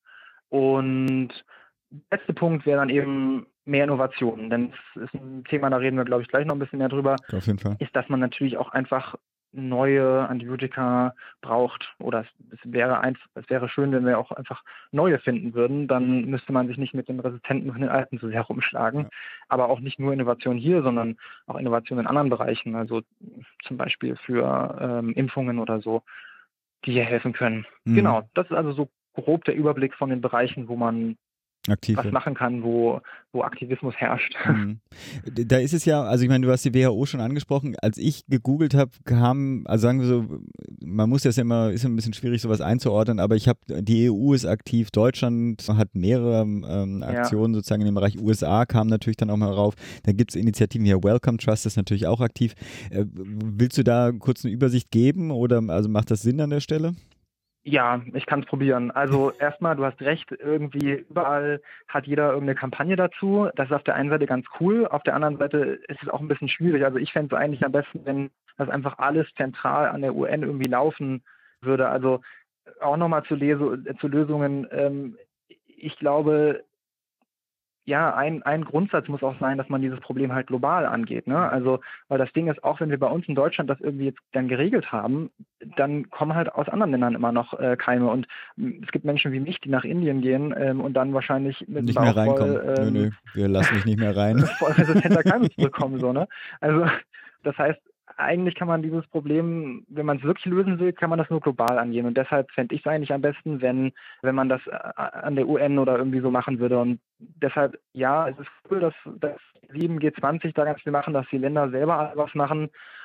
Speaker 4: Und der letzte Punkt wäre dann eben mehr Innovationen, denn es ist ein Thema, da reden wir, glaube ich, gleich noch ein bisschen mehr drüber,
Speaker 1: Auf jeden Fall.
Speaker 4: ist, dass man natürlich auch einfach neue Antibiotika braucht oder es, es wäre ein, es wäre schön, wenn wir auch einfach neue finden würden, dann müsste man sich nicht mit den Resistenten und den Alten so sehr rumschlagen,
Speaker 1: Ja.
Speaker 4: aber auch nicht nur Innovation hier, sondern auch Innovation in anderen Bereichen, also zum Beispiel für ähm, Impfungen oder so, die hier helfen können.
Speaker 1: Mhm.
Speaker 4: Genau, das ist also so grob der Überblick von den Bereichen, wo man
Speaker 1: Aktiv
Speaker 4: was
Speaker 1: wird.
Speaker 4: machen kann, wo, wo Aktivismus herrscht.
Speaker 1: Mhm. Da ist es ja, also ich meine, du hast die W H O schon angesprochen. Als ich gegoogelt habe, kam, also sagen wir so, man muss das ja immer, ist ja ein bisschen schwierig, sowas einzuordnen, aber ich habe, die E U ist aktiv, Deutschland hat mehrere ähm, Aktionen sozusagen in dem Bereich, U S A kam natürlich dann auch mal rauf. Dann gibt es Initiativen hier, Wellcome Trust ist natürlich auch aktiv. Äh, willst du da kurz eine Übersicht geben oder also macht das Sinn an der Stelle?
Speaker 4: Ja, ich kann es probieren. Also erstmal, du hast recht, irgendwie überall hat jeder irgendeine Kampagne dazu. Das ist auf der einen Seite ganz cool, auf der anderen Seite ist es auch ein bisschen schwierig. Also ich fände es eigentlich am besten, wenn das einfach alles zentral an der U N irgendwie laufen würde. Also auch nochmal zu, Leso- zu Lösungen. Ähm, ich glaube, ja, ein, ein Grundsatz muss auch sein, dass man dieses Problem halt global angeht. Ne? Also, weil das Ding ist, auch wenn wir bei uns in Deutschland das irgendwie jetzt dann geregelt haben, dann kommen halt aus anderen Ländern immer noch äh, Keime. Und mh, es gibt Menschen wie mich, die nach Indien gehen ähm, und dann wahrscheinlich mit dem
Speaker 1: Nicht mehr
Speaker 4: Bauch
Speaker 1: reinkommen.
Speaker 4: voll,
Speaker 1: Nö,
Speaker 4: ähm,
Speaker 1: nö, wir lassen dich nicht mehr rein.
Speaker 4: voll resistenter Keime zurückkommen. So, ne? Also, das heißt, eigentlich kann man dieses Problem, wenn man es wirklich lösen will, kann man das nur global angehen. Und deshalb fände ich es eigentlich am besten, wenn, wenn man das äh, an der U N oder irgendwie so machen würde. Und deshalb, ja, es ist cool, dass, dass sieben G zwanzig da ganz viel machen, dass die Länder selber was machen.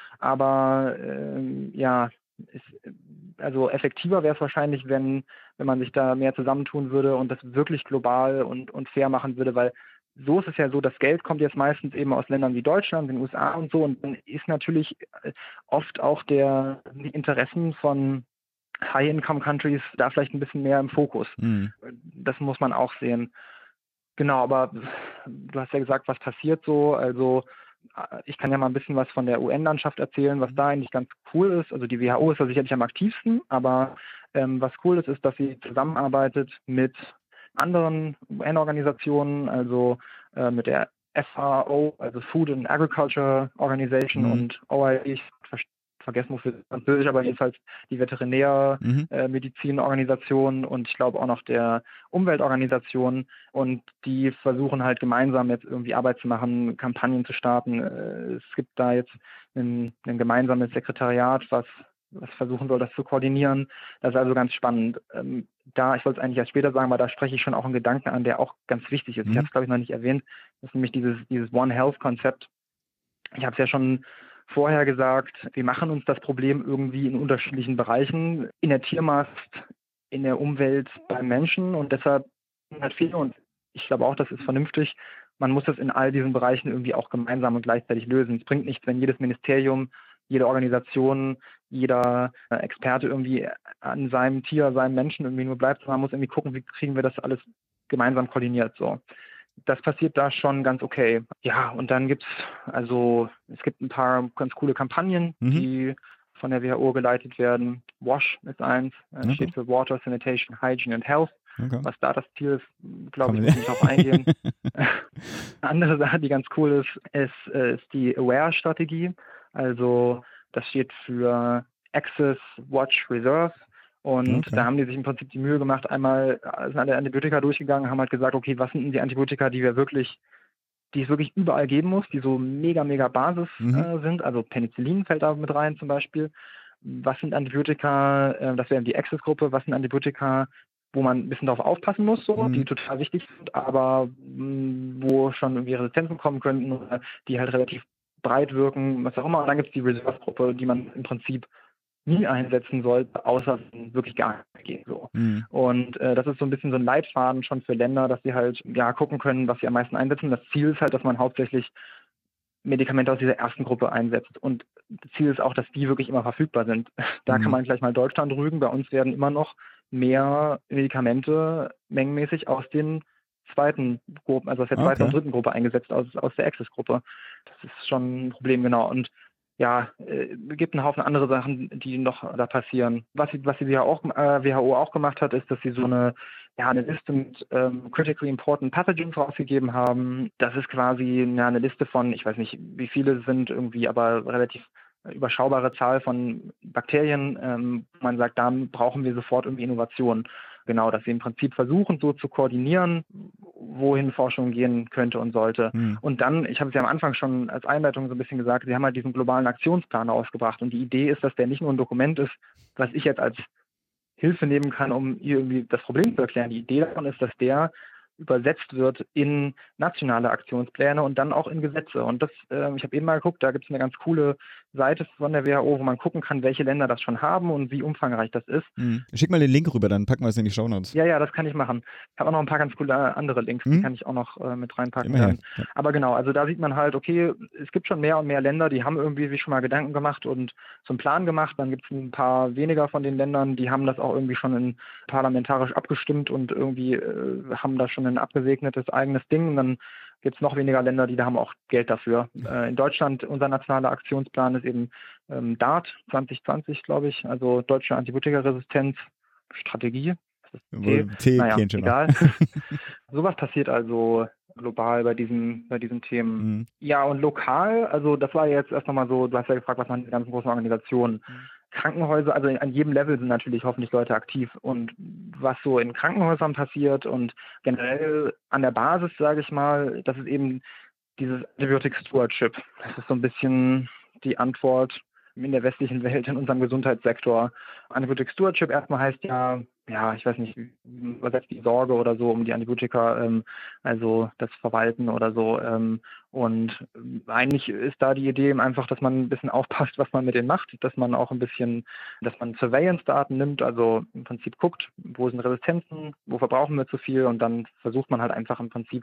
Speaker 4: Aber ähm, ja, ist, also effektiver wäre es wahrscheinlich, wenn, wenn man sich da mehr zusammentun würde und das wirklich global und, und fair machen würde, weil so ist es ja so, das Geld kommt jetzt meistens eben aus Ländern wie Deutschland, den U S A und so. Und dann ist natürlich oft auch der, die Interessen von High-Income-Countries da vielleicht ein bisschen mehr im Fokus.
Speaker 1: Mhm.
Speaker 4: Das muss man auch sehen. Genau, aber du hast ja gesagt, was passiert so. Also ich kann ja mal ein bisschen was von der U N-Landschaft erzählen, was da eigentlich ganz cool ist. Also die W H O ist ja sicherlich am aktivsten, aber ähm, was cool ist, ist, dass sie zusammenarbeitet mit anderen U N-Organisationen, also äh, mit der F A O, also Food and Agriculture Organization
Speaker 1: Mhm.
Speaker 4: und O I, ich ver vergessen wofür Französisch, aber jedenfalls die Veterinärmedizinorganisation
Speaker 1: Mhm.
Speaker 4: äh, und ich glaube auch noch der Umweltorganisation, und die versuchen halt gemeinsam jetzt irgendwie Arbeit zu machen, Kampagnen zu starten. Äh, es gibt da jetzt ein, ein gemeinsames Sekretariat, was was versuchen soll, das zu koordinieren. Das ist also ganz spannend. Ähm, da, ich wollte es eigentlich erst später sagen, weil da spreche ich schon auch einen Gedanken an, der auch ganz wichtig ist.
Speaker 1: Mhm.
Speaker 4: Ich habe es, glaube ich, noch nicht erwähnt. Das ist nämlich dieses, dieses One Health-Konzept. Ich habe es ja schon vorher gesagt, wir machen uns das Problem irgendwie in unterschiedlichen Bereichen, in der Tiermast, in der Umwelt, beim Menschen, und deshalb halt viel und ich glaube auch, das ist vernünftig. Man muss das in all diesen Bereichen irgendwie auch gemeinsam und gleichzeitig lösen. Es bringt nichts, wenn jedes Ministerium, jede Organisation, jeder äh, Experte irgendwie an seinem Tier, seinem Menschen irgendwie nur bleibt. Man muss irgendwie gucken, wie kriegen wir das alles gemeinsam koordiniert. So. Das passiert da schon ganz okay. Ja, und dann gibt's also, es gibt ein paar ganz coole Kampagnen,
Speaker 1: Mhm.
Speaker 4: die von der W H O geleitet werden. WASH ist eins, äh,
Speaker 1: Okay.
Speaker 4: steht für Water, Sanitation, Hygiene and Health.
Speaker 1: Okay.
Speaker 4: Was da das Ziel ist, glaube
Speaker 1: Kann
Speaker 4: ich,
Speaker 1: man-
Speaker 4: muss ich nicht drauf eingehen. Eine andere Sache, die ganz cool ist, ist, äh, ist die Aware-Strategie. Also das steht für Access, Watch, Reserve. Und
Speaker 1: Okay.
Speaker 4: da haben die sich im Prinzip die Mühe gemacht, einmal äh, sind alle Antibiotika durchgegangen, haben halt gesagt, okay, was sind denn die Antibiotika, die wir wirklich, die es wirklich überall geben muss, die so mega, mega Basis
Speaker 1: Mhm.
Speaker 4: äh, sind. Also Penicillin fällt da mit rein zum Beispiel. Was sind Antibiotika, äh, das wäre die Access-Gruppe, was sind Antibiotika, wo man ein bisschen darauf aufpassen muss, so,
Speaker 1: Mhm.
Speaker 4: die total wichtig sind, aber mh, wo schon irgendwie Resistenzen kommen könnten oder die halt relativ breit wirken, was auch immer. Und dann gibt es die Reserve-Gruppe, die man im Prinzip nie einsetzen sollte, außer wenn wirklich gar nicht geht. So.
Speaker 1: Mhm.
Speaker 4: Und äh, das ist so ein bisschen so ein Leitfaden schon für Länder, dass sie halt ja gucken können, was sie am meisten einsetzen. Das Ziel ist halt, dass man hauptsächlich Medikamente aus dieser ersten Gruppe einsetzt. Und das Ziel ist auch, dass die wirklich immer verfügbar sind. Da
Speaker 1: Mhm.
Speaker 4: kann man gleich mal Deutschland rügen. Bei uns werden immer noch mehr Medikamente mengenmäßig aus den zweiten Gruppen, also aus der zweiten
Speaker 1: Okay.
Speaker 4: und dritten Gruppe eingesetzt, aus, aus der Access-Gruppe. Das ist schon ein Problem, genau. Und ja, äh, gibt einen Haufen andere Sachen, die noch da passieren. Was, sie- was die W H O auch, äh, W H O auch gemacht hat, ist, dass sie so eine, ja, eine Liste mit ähm, critically important pathogens rausgegeben haben. Das ist quasi ja, eine Liste von, ich weiß nicht, wie viele es sind irgendwie, aber relativ überschaubare Zahl von Bakterien. Ähm, man sagt, da brauchen wir sofort irgendwie Innovation. Genau, dass wir im Prinzip versuchen, so zu koordinieren, wohin Forschung gehen könnte und sollte.
Speaker 1: Mhm.
Speaker 4: Und dann, ich habe es ja am Anfang schon als Einleitung so ein bisschen gesagt, sie haben halt diesen globalen Aktionsplan ausgebracht. Und die Idee ist, dass der nicht nur ein Dokument ist, was ich jetzt als Hilfe nehmen kann, um irgendwie das Problem zu erklären. Die Idee davon ist, dass der übersetzt wird in nationale Aktionspläne und dann auch in Gesetze. Und das, äh, ich habe eben mal geguckt, da gibt es eine ganz coole Seite von der W H O, wo man gucken kann, welche Länder das schon haben und wie umfangreich das ist.
Speaker 1: Mhm. Schick mal den Link rüber, dann packen wir es in die Shownotes.
Speaker 4: Ja, ja, das kann ich machen. Ich habe auch noch ein paar ganz coole äh, andere Links, die
Speaker 1: Mhm.
Speaker 4: kann ich auch noch äh, mit reinpacken.
Speaker 1: Immer her.
Speaker 4: Dann.
Speaker 1: Ja.
Speaker 4: Aber genau, also da sieht man halt, okay, es gibt schon mehr und mehr Länder, die haben irgendwie sich schon mal Gedanken gemacht und so einen Plan gemacht. Dann gibt es ein paar weniger von den Ländern, die haben das auch irgendwie schon in, parlamentarisch abgestimmt und irgendwie äh, haben da schon ein abgesegnetes eigenes Ding. Und dann gibt es noch weniger Länder, die da haben auch Geld dafür. Äh, in Deutschland, unser nationaler Aktionsplan ist eben ähm, D A R T zwanzig zwanzig, glaube ich, also Deutsche Antibiotikaresistenz-Strategie.
Speaker 1: Wohl T
Speaker 4: Naja,
Speaker 1: kennt schon noch.
Speaker 4: egal. Sowas passiert also global bei diesen, bei diesen Themen.
Speaker 1: Mhm.
Speaker 4: Ja, und lokal, also das war jetzt erst nochmal so, du hast ja gefragt, was machen die ganzen großen Organisationen. Krankenhäuser, also an jedem Level sind natürlich hoffentlich Leute aktiv. Und was so in Krankenhäusern passiert und generell an der Basis, sage ich mal, das ist eben dieses Antibiotic Stewardship. Das ist so ein bisschen die Antwort in der westlichen Welt, in unserem Gesundheitssektor. Antibiotic Stewardship erstmal heißt ja, ja, ich weiß nicht, übersetzt die Sorge oder so um die Antibiotika, ähm, also das Verwalten oder so. Ähm, und eigentlich ist da die Idee einfach, dass man ein bisschen aufpasst, was man mit denen macht, dass man auch ein bisschen, dass man Surveillance-Daten nimmt, also im Prinzip guckt, wo sind Resistenzen, wo verbrauchen wir zu viel und dann versucht man halt einfach im Prinzip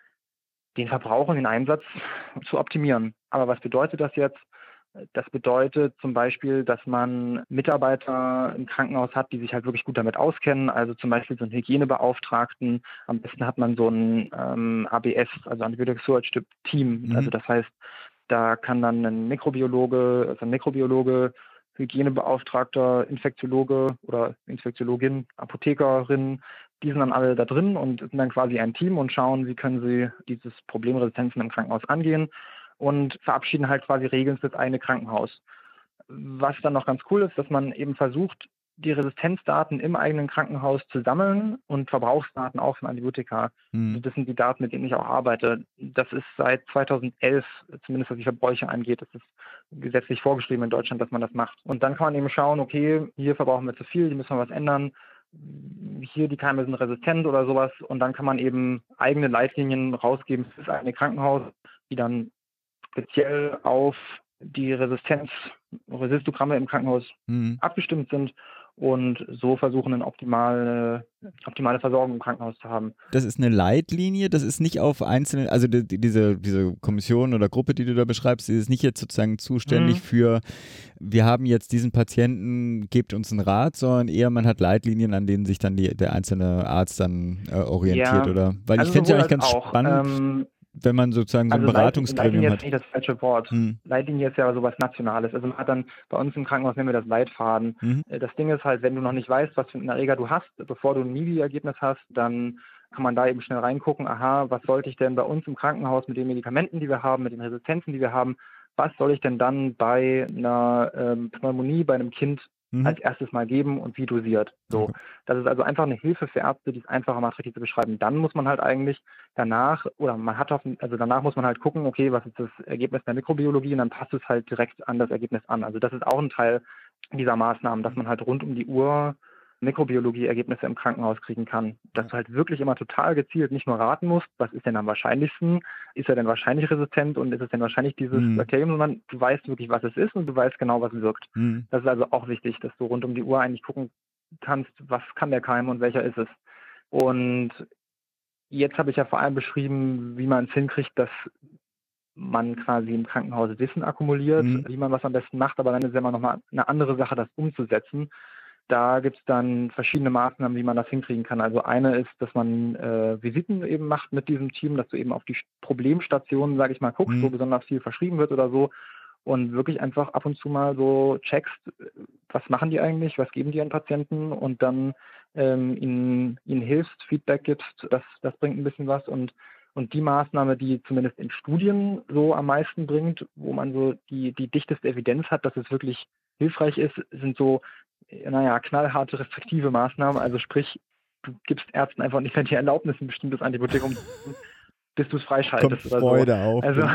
Speaker 4: den Verbrauch und den Einsatz zu optimieren. Aber was bedeutet das jetzt? Das bedeutet zum Beispiel, dass man Mitarbeiter im Krankenhaus hat, die sich halt wirklich gut damit auskennen. Also zum Beispiel so einen Hygienebeauftragten. Am besten hat man so ein ähm, A B S, also Antibiotic Stewardship Team.
Speaker 1: Mhm.
Speaker 4: Also das heißt, da kann dann ein Mikrobiologe, also ein Mikrobiologe, Hygienebeauftragter, Infektiologe oder Infektiologin, Apothekerin, die sind dann alle da drin und sind dann quasi ein Team und schauen, wie können sie dieses Problem Resistenzen im Krankenhaus angehen und verabschieden halt quasi Regeln für das eigene Krankenhaus. Was dann noch ganz cool ist, dass man eben versucht, die Resistenzdaten im eigenen Krankenhaus zu sammeln und Verbrauchsdaten auch von Antibiotika.
Speaker 1: Mhm.
Speaker 4: Das sind die Daten, mit denen ich auch arbeite. Das ist seit zweitausendelf, zumindest was die Verbräuche angeht, das ist gesetzlich vorgeschrieben in Deutschland, dass man das macht. Und dann kann man eben schauen, okay, hier verbrauchen wir zu viel, hier müssen wir was ändern. Hier die Keime sind resistent oder sowas. Und dann kann man eben eigene Leitlinien rausgeben für das eigene Krankenhaus, die dann speziell auf die Resistenz, Resistogramme im Krankenhaus
Speaker 1: Mhm.
Speaker 4: abgestimmt sind. und so versuchen, eine optimale, optimale Versorgung im Krankenhaus zu haben.
Speaker 1: Das ist eine Leitlinie, das ist nicht auf einzelne, also die, die, diese, diese Kommission oder Gruppe, die du da beschreibst, die ist nicht jetzt sozusagen zuständig
Speaker 4: Mhm.
Speaker 1: für, wir haben jetzt diesen Patienten, gebt uns einen Rat, sondern eher man hat Leitlinien, an denen sich dann die, der einzelne Arzt dann äh, orientiert,
Speaker 4: Ja,
Speaker 1: oder? Weil
Speaker 4: also
Speaker 1: ich finde es ja
Speaker 4: sowohl
Speaker 1: eigentlich
Speaker 4: als
Speaker 1: ganz
Speaker 4: auch.
Speaker 1: spannend,
Speaker 4: Ähm,
Speaker 1: wenn man sozusagen so ein
Speaker 4: Also Leit-
Speaker 1: Beratungsgremium
Speaker 4: Leitlinie ist
Speaker 1: hat.
Speaker 4: nicht das falsche Wort.
Speaker 1: Hm.
Speaker 4: Leitlinie ist ja sowas Nationales. Also man hat dann bei uns im Krankenhaus nennen wir das Leitfaden.
Speaker 1: Mhm.
Speaker 4: Äh, Das Ding ist halt, wenn du noch nicht weißt, was für einen Erreger du hast, bevor du ein M I V I-Ergebnis hast, dann kann man da eben schnell reingucken, aha, was sollte ich denn bei uns im Krankenhaus mit den Medikamenten, die wir haben, mit den Resistenzen, die wir haben, was soll ich denn dann bei einer ähm, Pneumonie, bei einem Kind
Speaker 1: Mhm.
Speaker 4: als erstes mal geben und wie dosiert. So,
Speaker 1: Okay.
Speaker 4: das ist also einfach eine Hilfe für Ärzte, die es einfacher macht, richtig zu beschreiben. Dann muss man halt eigentlich danach, oder man hat auf, also danach muss man halt gucken, okay, was ist das Ergebnis der Mikrobiologie und dann passt es halt direkt an das Ergebnis an. Also das ist auch ein Teil dieser Maßnahmen, dass man halt rund um die Uhr Mikrobiologie-Ergebnisse im Krankenhaus kriegen kann. Dass du halt wirklich immer total gezielt nicht nur raten musst, was ist denn am wahrscheinlichsten, ist er denn wahrscheinlich resistent und ist es denn wahrscheinlich dieses
Speaker 1: Mhm.
Speaker 4: Bakterium, sondern du weißt wirklich, was es ist und du weißt genau, was wirkt.
Speaker 1: Mhm.
Speaker 4: Das ist also auch wichtig, dass du rund um die Uhr eigentlich gucken kannst, was kann der Keim und welcher ist es. Und jetzt habe ich ja vor allem beschrieben, wie man es hinkriegt, dass man quasi im Krankenhaus Wissen akkumuliert,
Speaker 1: Mhm.
Speaker 4: wie man was am besten macht, aber dann ist es immer nochmal eine andere Sache, das umzusetzen. Da gibt es dann verschiedene Maßnahmen, wie man das hinkriegen kann. Also eine ist, dass man äh, Visiten eben macht mit diesem Team, dass du eben auf die Problemstationen, sage ich mal, guckst,
Speaker 1: Mhm.
Speaker 4: wo besonders viel verschrieben wird oder so und wirklich einfach ab und zu mal so checkst, was machen die eigentlich, was geben die an Patienten und dann ähm, ihnen, ihnen hilfst, Feedback gibst, das, das bringt ein bisschen was und und die Maßnahme, die zumindest in Studien so am meisten bringt, wo man so die, die dichteste Evidenz hat, dass es wirklich hilfreich ist, sind so, naja, knallharte, restriktive Maßnahmen. Also sprich, du gibst Ärzten einfach nicht mehr die Erlaubnis, ein bestimmtes Antibiotikum, bis du es
Speaker 1: Kommt
Speaker 4: freischaltest oder so.
Speaker 1: Freude auf.
Speaker 4: Also,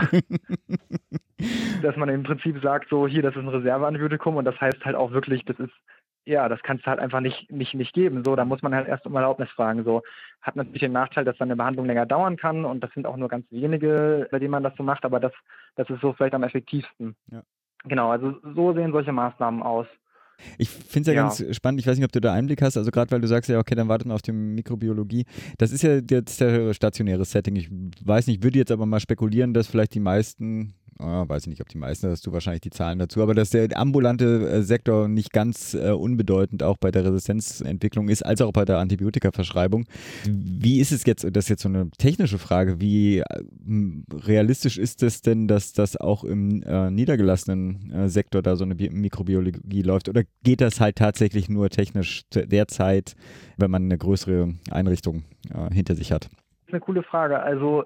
Speaker 4: dass man im Prinzip sagt, so hier, das ist ein Reserveantibiotikum und das heißt halt auch wirklich, das ist, ja, das kannst du halt einfach nicht, nicht, nicht geben. So, da muss man halt erst um Erlaubnis fragen. So, hat natürlich den Nachteil, dass dann eine Behandlung länger dauern kann und das sind auch nur ganz wenige, bei denen man das so macht, aber das, das ist so vielleicht am effektivsten.
Speaker 1: Ja.
Speaker 4: Genau, also so sehen solche Maßnahmen aus.
Speaker 1: Ich finde es ja,
Speaker 4: Ja.
Speaker 1: ganz spannend, ich weiß nicht, ob du da Einblick hast, also gerade weil du sagst, ja, okay, dann wartet man auf die Mikrobiologie. Das ist ja jetzt der stationäre Setting. Ich weiß nicht, würde jetzt aber mal spekulieren, dass vielleicht die meisten, oh, weiß ich nicht, ob die meisten, da hast du wahrscheinlich die Zahlen dazu, aber dass der ambulante äh, Sektor nicht ganz äh, unbedeutend auch bei der Resistenzentwicklung ist, als auch bei der Antibiotikaverschreibung. Wie ist es jetzt, das ist jetzt so eine technische Frage, wie äh, realistisch ist es denn, dass das auch im äh, niedergelassenen äh, Sektor da so eine Bi- Mikrobiologie läuft? Oder geht das halt tatsächlich nur technisch derzeit, wenn man eine größere Einrichtung äh, hinter sich hat?
Speaker 4: Das ist eine coole Frage. Also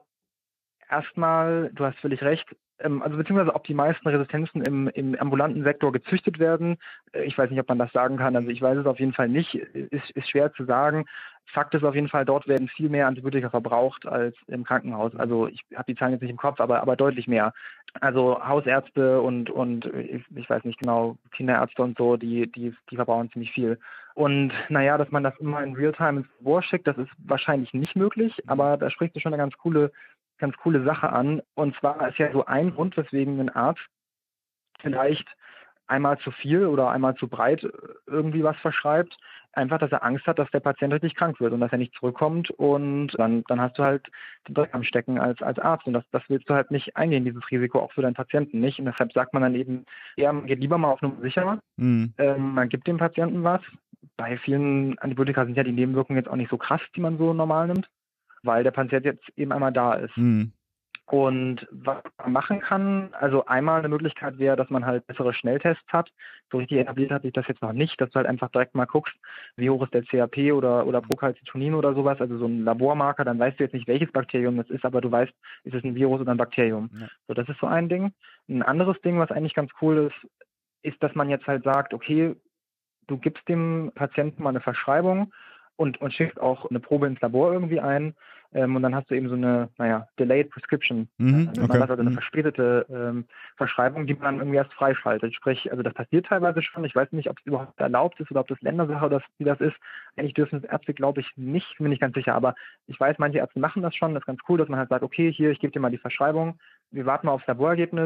Speaker 4: erstmal, du hast völlig recht, ähm, also beziehungsweise ob die meisten Resistenzen im, im ambulanten Sektor gezüchtet werden. Äh, ich weiß nicht, ob man das sagen kann. Also ich weiß es auf jeden Fall nicht. Ist, ist schwer zu sagen. Fakt ist auf jeden Fall, dort werden viel mehr Antibiotika verbraucht als im Krankenhaus. Also ich habe die Zahlen jetzt nicht im Kopf, aber, aber deutlich mehr. Also Hausärzte und, und ich, ich weiß nicht genau, Kinderärzte und so, die, die, die verbrauchen ziemlich viel. Und naja, dass man das immer in Realtime ins Labor schickt, das ist wahrscheinlich nicht möglich, aber da sprichst du schon eine ganz coole, ganz coole Sache an. Und zwar ist ja so ein Grund, weswegen ein Arzt vielleicht einmal zu viel oder einmal zu breit irgendwie was verschreibt, einfach, dass er Angst hat, dass der Patient richtig krank wird und dass er nicht zurückkommt und dann, dann hast du halt den Dreck am Stecken als, als Arzt und das, das willst du halt nicht eingehen, dieses Risiko auch für deinen Patienten nicht und deshalb sagt man dann eben, ja, man geht lieber mal auf Nummer sicher, mhm. ähm, man gibt dem Patienten was. Bei vielen Antibiotika sind ja die Nebenwirkungen jetzt auch nicht so krass, die man so normal nimmt, weil der Patient jetzt eben einmal da ist. Mhm. Und was man machen kann, also einmal eine Möglichkeit wäre, dass man halt bessere Schnelltests hat. So richtig etabliert hat sich das jetzt noch nicht, dass du halt einfach direkt mal guckst, wie hoch ist der C H P oder, oder Procalcitonin oder sowas, also so ein Labormarker, dann weißt du jetzt nicht, welches Bakterium das ist, aber du weißt, ist es ein Virus oder ein Bakterium. Ja. So, das ist so ein Ding. Ein anderes Ding, was eigentlich ganz cool ist, ist, dass man jetzt halt sagt, okay, du gibst dem Patienten mal eine Verschreibung und, und schickst auch eine Probe ins Labor irgendwie ein. Ähm, und dann hast du eben so eine, naja, Delayed Prescription.
Speaker 1: Mhm,
Speaker 4: also
Speaker 1: okay.
Speaker 4: man hat also eine
Speaker 1: mhm.
Speaker 4: verspätete ähm, Verschreibung, die man dann irgendwie erst freischaltet. Sprich, also das passiert teilweise schon. Ich weiß nicht, ob es überhaupt erlaubt ist oder ob das Ländersache oder wie das ist. Eigentlich dürfen es Ärzte, glaube ich, nicht, bin ich ganz sicher. Aber ich weiß, manche Ärzte machen das schon. Das ist ganz cool, dass man halt sagt, okay, hier, ich gebe dir mal die Verschreibung. Wir warten mal aufs Laborergebnis.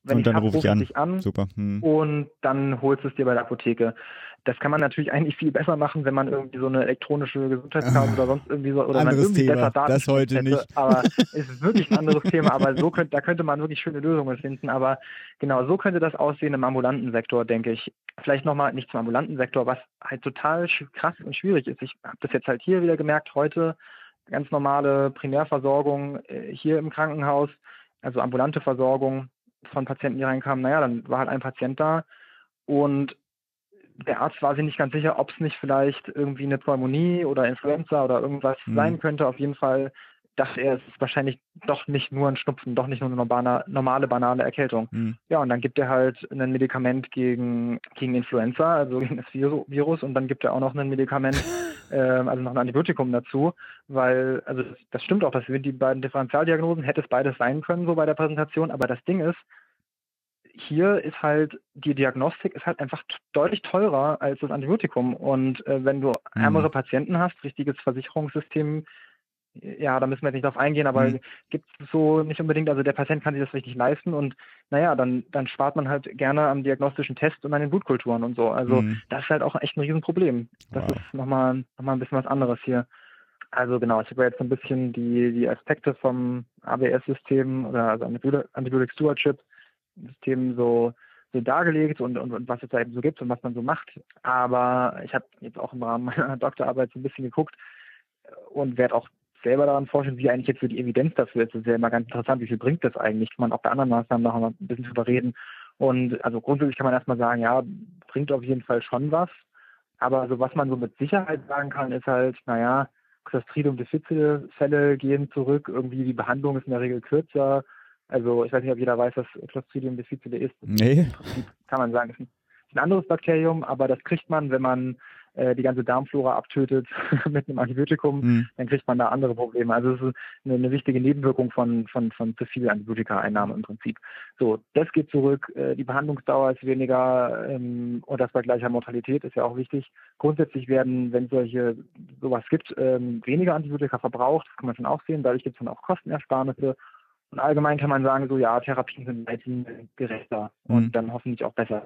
Speaker 4: wenn
Speaker 1: und dann
Speaker 4: hab,
Speaker 1: rufe ich
Speaker 4: ruf
Speaker 1: an.
Speaker 4: dich an
Speaker 1: Super. Hm.
Speaker 4: und dann holst du es dir bei der Apotheke. Das kann man natürlich eigentlich viel besser machen, wenn man irgendwie so eine elektronische Gesundheitskarte
Speaker 1: Ah,
Speaker 4: oder sonst irgendwie so, oder man
Speaker 1: anderes
Speaker 4: irgendwie
Speaker 1: Thema,
Speaker 4: besser Daten
Speaker 1: das heute
Speaker 4: hätte.
Speaker 1: nicht.
Speaker 4: Aber es ist wirklich ein anderes Thema, aber so könnte, da könnte man wirklich schöne Lösungen finden. Aber genau, so könnte das aussehen im ambulanten Sektor, denke ich. Vielleicht nochmal nicht zum ambulanten Sektor, was halt total krass und schwierig ist. Ich habe das jetzt halt hier wieder gemerkt, heute ganz normale Primärversorgung äh, hier im Krankenhaus, also ambulante Versorgung von Patienten, die reinkamen. Naja, dann war halt ein Patient da und der Arzt war sich nicht ganz sicher, ob es nicht vielleicht irgendwie eine Pneumonie oder Influenza oder irgendwas
Speaker 1: Mhm.
Speaker 4: sein könnte. Auf jeden Fall dachte er, es ist wahrscheinlich doch nicht nur ein Schnupfen, doch nicht nur eine normale, normale banale Erkältung.
Speaker 1: Mhm.
Speaker 4: Ja, und dann gibt er halt ein Medikament gegen, gegen Influenza, also gegen das Virus, und dann gibt er auch noch ein Medikament, äh, also noch ein Antibiotikum dazu, weil, also das, das stimmt auch, das sind die beiden Differentialdiagnosen, hätte es beides sein können, so bei der Präsentation, aber das Ding ist, hier ist halt, die Diagnostik ist halt einfach t- deutlich teurer als das Antibiotikum. Und äh, wenn du ärmere Patienten hast, richtiges Versicherungssystem, ja, da müssen wir jetzt nicht drauf eingehen, aber
Speaker 1: Mhm.
Speaker 4: gibt es so nicht unbedingt, also der Patient kann sich das richtig leisten und naja, dann, dann spart man halt gerne am diagnostischen Test und an den Blutkulturen und so. Also
Speaker 1: Mhm.
Speaker 4: das ist halt auch echt ein Riesenproblem. Das
Speaker 1: Wow.
Speaker 4: ist nochmal noch mal ein bisschen was anderes hier. Also genau, ich habe jetzt so ein bisschen die, die Aspekte vom A B S-System oder also Antibiotic Stewardship System so, so dargelegt und, und, und was es da eben so gibt und was man so macht. Aber ich habe jetzt auch im Rahmen meiner Doktorarbeit so ein bisschen geguckt und werde auch selber daran forschen, wie eigentlich jetzt so die Evidenz dafür ist. Das ist ja immer ganz interessant, wie viel bringt das eigentlich? Kann man auch bei anderen Maßnahmen noch mal ein bisschen drüber reden. Und also grundsätzlich kann man erstmal sagen, ja, bringt auf jeden Fall schon was. Aber so was man so mit Sicherheit sagen kann, ist halt, naja, Clostridium difficile Fälle gehen zurück, irgendwie die Behandlung ist in der Regel kürzer. Also ich weiß nicht, ob jeder weiß, was Clostridium difficile ist.
Speaker 1: Nee.
Speaker 4: Im Prinzip kann man sagen, es ist ein anderes Bakterium, aber das kriegt man, wenn man äh, die ganze Darmflora abtötet mit einem Antibiotikum,
Speaker 1: Mhm.
Speaker 4: dann kriegt man da andere Probleme. Also es ist eine, eine wichtige Nebenwirkung von, von, von zu viel Antibiotika-Einnahme im Prinzip. So, das geht zurück, äh, die Behandlungsdauer ist weniger ähm, und das bei gleicher Mortalität ist ja auch wichtig. Grundsätzlich werden, wenn es solche sowas gibt, ähm, weniger Antibiotika verbraucht, das kann man schon auch sehen, dadurch gibt es dann auch Kostenersparnisse. Und allgemein kann man sagen, so ja, Therapien sind leitliniengerechter und
Speaker 1: Mhm.
Speaker 4: dann hoffentlich auch besser.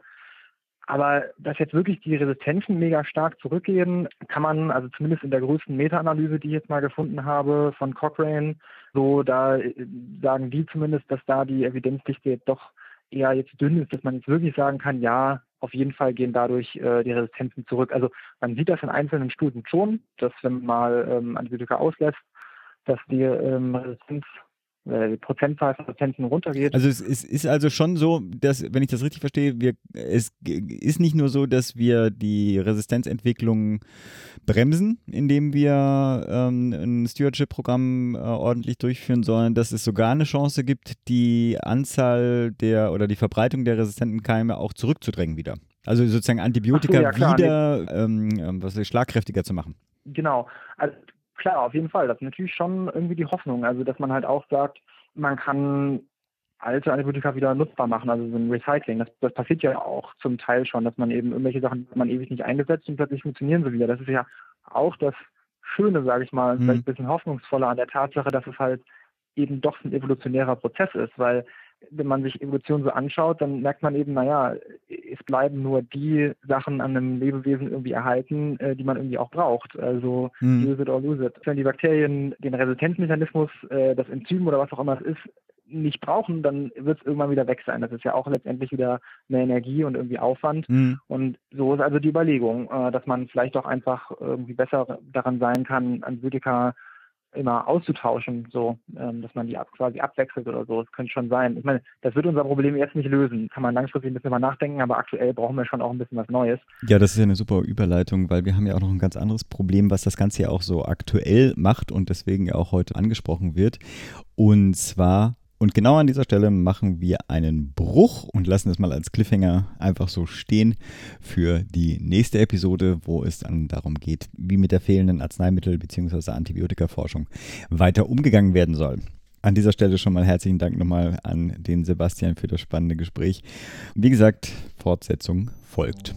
Speaker 4: Aber dass jetzt wirklich die Resistenzen mega stark zurückgehen, kann man, also zumindest in der größten Meta-Analyse, die ich jetzt mal gefunden habe von Cochrane, so da äh, sagen die zumindest, dass da die Evidenzdichte jetzt doch eher jetzt dünn ist, dass man jetzt wirklich sagen kann, ja, auf jeden Fall gehen dadurch äh, die Resistenzen zurück. Also man sieht das in einzelnen Studien schon, dass wenn man mal ähm, Antibiotika auslässt, dass die ähm, Resistenz die Prozentzahl von Resistenzen runtergeht.
Speaker 1: Also es, es ist also schon so, dass, wenn ich das richtig verstehe, wir, es ist nicht nur so, dass wir die Resistenzentwicklung bremsen, indem wir ähm, ein Stewardship-Programm äh, ordentlich durchführen, sondern dass es sogar eine Chance gibt, die Anzahl der oder die Verbreitung der resistenten Keime auch zurückzudrängen wieder. Also sozusagen Antibiotika
Speaker 4: So, ja, klar,
Speaker 1: wieder ähm, was weiß ich, schlagkräftiger zu machen.
Speaker 4: Genau, also klar, auf jeden Fall. Das ist natürlich schon irgendwie die Hoffnung, also dass man halt auch sagt, man kann alte Antibiotika wieder nutzbar machen, also so ein Recycling. Das, das passiert ja auch zum Teil schon, dass man eben irgendwelche Sachen, die man ewig nicht eingesetzt und plötzlich funktionieren sie wieder. Das ist ja auch das Schöne, sage ich mal,
Speaker 1: Mhm.
Speaker 4: vielleicht ein bisschen hoffnungsvoller an der Tatsache, dass es halt eben doch ein evolutionärer Prozess ist, weil wenn man sich Evolution so anschaut, dann merkt man eben, naja, es bleiben nur die Sachen an einem Lebewesen irgendwie erhalten, äh, die man irgendwie auch braucht. Also
Speaker 1: Mhm.
Speaker 4: use it or lose it. Wenn die Bakterien den Resistenzmechanismus, äh, das Enzym oder was auch immer es ist, nicht brauchen, dann wird es irgendwann wieder weg sein. Das ist ja auch letztendlich wieder mehr Energie und irgendwie Aufwand.
Speaker 1: Mhm.
Speaker 4: Und so ist also die Überlegung, äh, dass man vielleicht auch einfach irgendwie besser daran sein kann, Antibiotika immer auszutauschen, so, ähm, dass man die ab, quasi abwechselt oder so. Das könnte schon sein. Ich meine, das wird unser Problem jetzt nicht lösen. Kann man langfristig ein bisschen mal nachdenken, aber aktuell brauchen wir schon auch ein bisschen was Neues.
Speaker 1: Ja, das ist ja eine super Überleitung, weil wir haben ja auch noch ein ganz anderes Problem, was das Ganze ja auch so aktuell macht und deswegen ja auch heute angesprochen wird. Und zwar, und genau an dieser Stelle machen wir einen Bruch und lassen es mal als Cliffhanger einfach so stehen für die nächste Episode, wo es dann darum geht, wie mit der fehlenden Arzneimittel- bzw. Antibiotikaforschung weiter umgegangen werden soll. An dieser Stelle schon mal herzlichen Dank nochmal an den Sebastian für das spannende Gespräch. Wie gesagt, Fortsetzung folgt.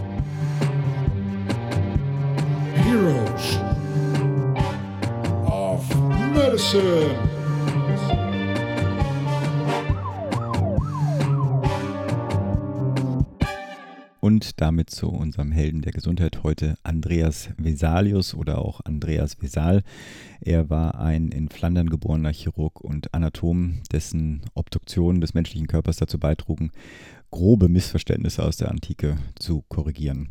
Speaker 5: Heroes of Medicine.
Speaker 1: und damit zu unserem Helden der Gesundheit heute, Andreas Vesalius oder auch Andreas Vesal. Er war ein in Flandern geborener Chirurg und Anatom, dessen Obduktionen des menschlichen Körpers dazu beitrugen, grobe Missverständnisse aus der Antike zu korrigieren.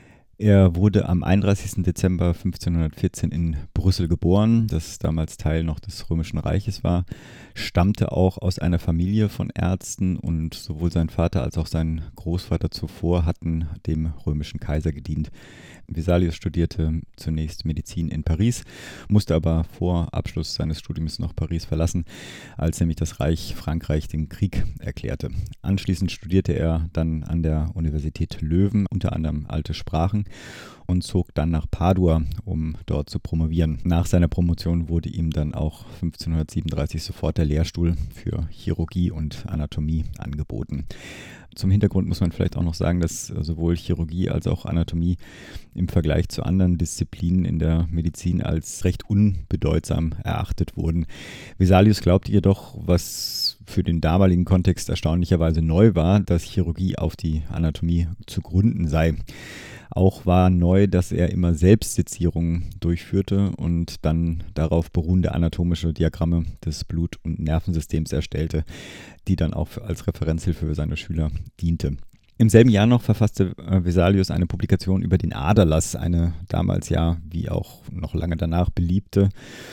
Speaker 1: Er wurde am einunddreißigsten Dezember fünfzehnhundertvierzehn in Brüssel geboren, das damals Teil noch des Römischen Reiches war, stammte auch aus einer Familie von Ärzten und sowohl sein Vater als auch sein Großvater zuvor hatten dem römischen Kaiser gedient. Vesalius studierte zunächst Medizin in Paris, musste aber vor Abschluss seines Studiums noch Paris verlassen, als nämlich das Reich Frankreich den Krieg erklärte. Anschließend studierte er dann an der Universität Löwen, unter anderem alte Sprachen, und zog dann nach Padua, um dort zu promovieren. Nach seiner Promotion wurde ihm dann auch fünfzehnhundertsiebenunddreißig sofort der Lehrstuhl für Chirurgie und Anatomie angeboten. Zum Hintergrund muss man vielleicht auch noch sagen, dass sowohl Chirurgie als auch Anatomie im Vergleich zu anderen Disziplinen in der Medizin als recht unbedeutsam erachtet wurden. Vesalius glaubte jedoch, was für den damaligen Kontext erstaunlicherweise neu war, dass Chirurgie auf die Anatomie zu gründen sei. Auch war neu, dass er immer Selbstsezierungen durchführte und dann darauf beruhende anatomische Diagramme des Blut- und Nervensystems erstellte, die dann auch als Referenzhilfe für seine Schüler diente. Im selben Jahr noch verfasste Vesalius eine Publikation über den Aderlass, eine damals ja, wie auch noch lange danach, beliebte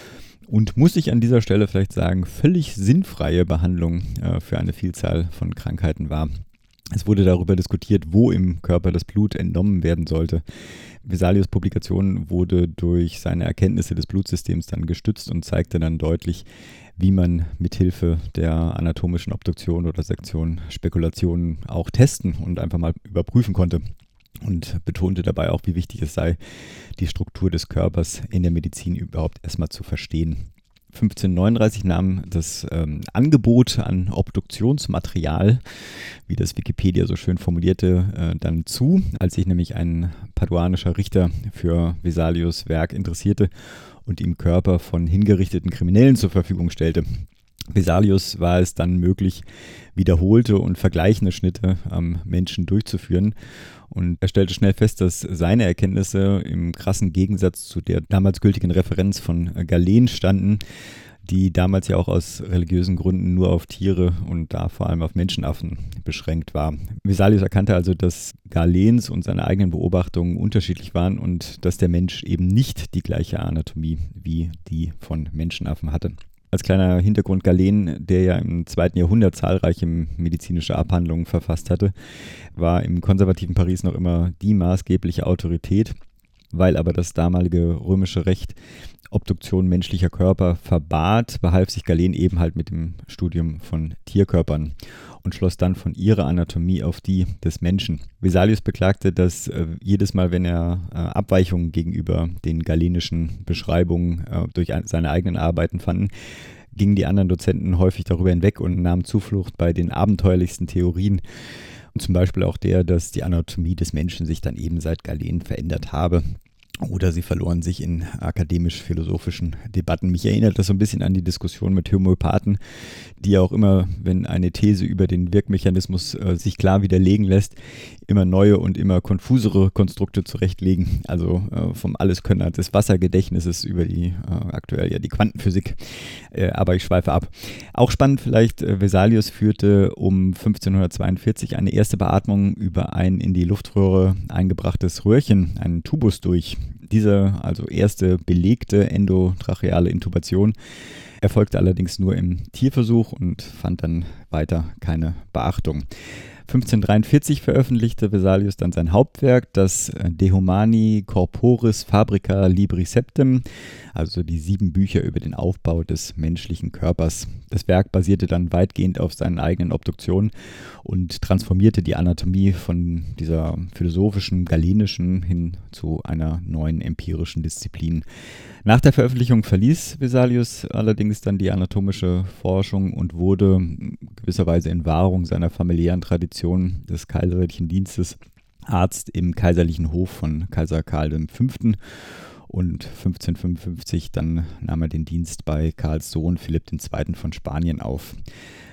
Speaker 1: und, muss ich an dieser Stelle vielleicht sagen, völlig sinnfreie Behandlung äh, für eine Vielzahl von Krankheiten war. Es wurde darüber diskutiert, wo im Körper das Blut entnommen werden sollte. Vesalius' Publikation wurde durch seine Erkenntnisse des Blutsystems dann gestützt und zeigte dann deutlich, wie man mithilfe der anatomischen Obduktion oder Sektion Spekulationen auch testen und einfach mal überprüfen konnte. Und betonte dabei auch, wie wichtig es sei, die Struktur des Körpers in der Medizin überhaupt erstmal zu verstehen. fünfzehnhundertneununddreißig nahm das ähm, Angebot an Obduktionsmaterial, wie das Wikipedia so schön formulierte, äh, dann zu, als sich nämlich ein paduanischer Richter für Vesalius' Werk interessierte und ihm Körper von hingerichteten Kriminellen zur Verfügung stellte. Vesalius war es dann möglich, wiederholte und vergleichende Schnitte am Menschen durchzuführen. Und er stellte schnell fest, dass seine Erkenntnisse im krassen Gegensatz zu der damals gültigen Referenz von Galen standen, die damals ja auch aus religiösen Gründen nur auf Tiere und da vor allem auf Menschenaffen beschränkt war. Vesalius erkannte also, dass Galens und seine eigenen Beobachtungen unterschiedlich waren und dass der Mensch eben nicht die gleiche Anatomie wie die von Menschenaffen hatte. Als kleiner Hintergrund, Galen, der ja im zweiten Jahrhundert zahlreiche medizinische Abhandlungen verfasst hatte, war im konservativen Paris noch immer die maßgebliche Autorität, weil aber das damalige römische Recht Obduktion menschlicher Körper verbat, behalf sich Galen eben halt mit dem Studium von Tierkörpern und schloss dann von ihrer Anatomie auf die des Menschen. Vesalius beklagte, dass äh, jedes Mal, wenn er äh, Abweichungen gegenüber den galenischen Beschreibungen äh, durch ein, seine eigenen Arbeiten fanden, gingen die anderen Dozenten häufig darüber hinweg und nahmen Zuflucht bei den abenteuerlichsten Theorien. Und zum Beispiel auch der, dass die Anatomie des Menschen sich dann eben seit Galen verändert habe. Oder sie verloren sich in akademisch-philosophischen Debatten. Mich erinnert das so ein bisschen an die Diskussion mit Homöopathen, die auch immer, wenn eine These über den Wirkmechanismus äh, sich klar widerlegen lässt, immer neue und immer konfusere Konstrukte zurechtlegen. Also äh, vom Alleskönner des Wassergedächtnisses über die äh, aktuell ja die Quantenphysik. Äh, aber ich schweife ab. Auch spannend vielleicht, äh, Vesalius führte um fünfzehnhundertzweiundvierzig eine erste Beatmung über ein in die Luftröhre eingebrachtes Röhrchen, einen Tubus durch. Diese, also erste belegte endotracheale Intubation, erfolgte allerdings nur im Tierversuch und fand dann weiter keine Beachtung. fünfzehnhundertdreiundvierzig veröffentlichte Vesalius dann sein Hauptwerk, das De Humani Corporis Fabrica Libri Septem, also die sieben Bücher über den Aufbau des menschlichen Körpers. Das Werk basierte dann weitgehend auf seinen eigenen Obduktionen und transformierte die Anatomie von dieser philosophischen, galenischen hin zu einer neuen empirischen Disziplin. Nach der Veröffentlichung verließ Vesalius allerdings dann die anatomische Forschung und wurde gewisserweise in Wahrung seiner familiären Tradition des kaiserlichen Dienstes Arzt im kaiserlichen Hof von Kaiser Karl der Fünfte. Und fünfzehnhundertfünfundfünfzig dann nahm er den Dienst bei Karls Sohn Philipp der Zweite von Spanien auf.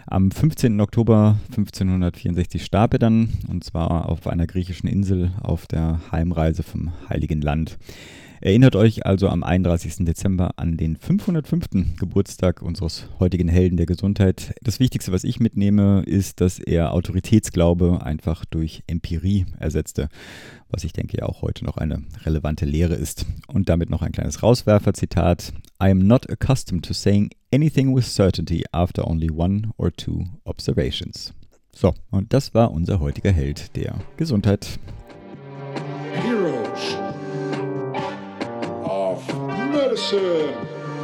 Speaker 1: Am fünfzehnten Oktober fünfzehnhundertvierundsechzig starb er dann, und zwar auf einer griechischen Insel auf der Heimreise vom Heiligen Land. Erinnert euch also am einunddreißigsten Dezember an den fünfhundertfünften Geburtstag unseres heutigen Helden der Gesundheit. Das Wichtigste, was ich mitnehme, ist, dass er Autoritätsglaube einfach durch Empirie ersetzte, was ich denke ja auch heute noch eine relevante Lehre ist. Und damit noch ein kleines Rauswerfer-Zitat. I am not accustomed to saying anything with certainty after only one or two observations. So, und das war unser heutiger Held der Gesundheit.
Speaker 5: Heroes of Medicine.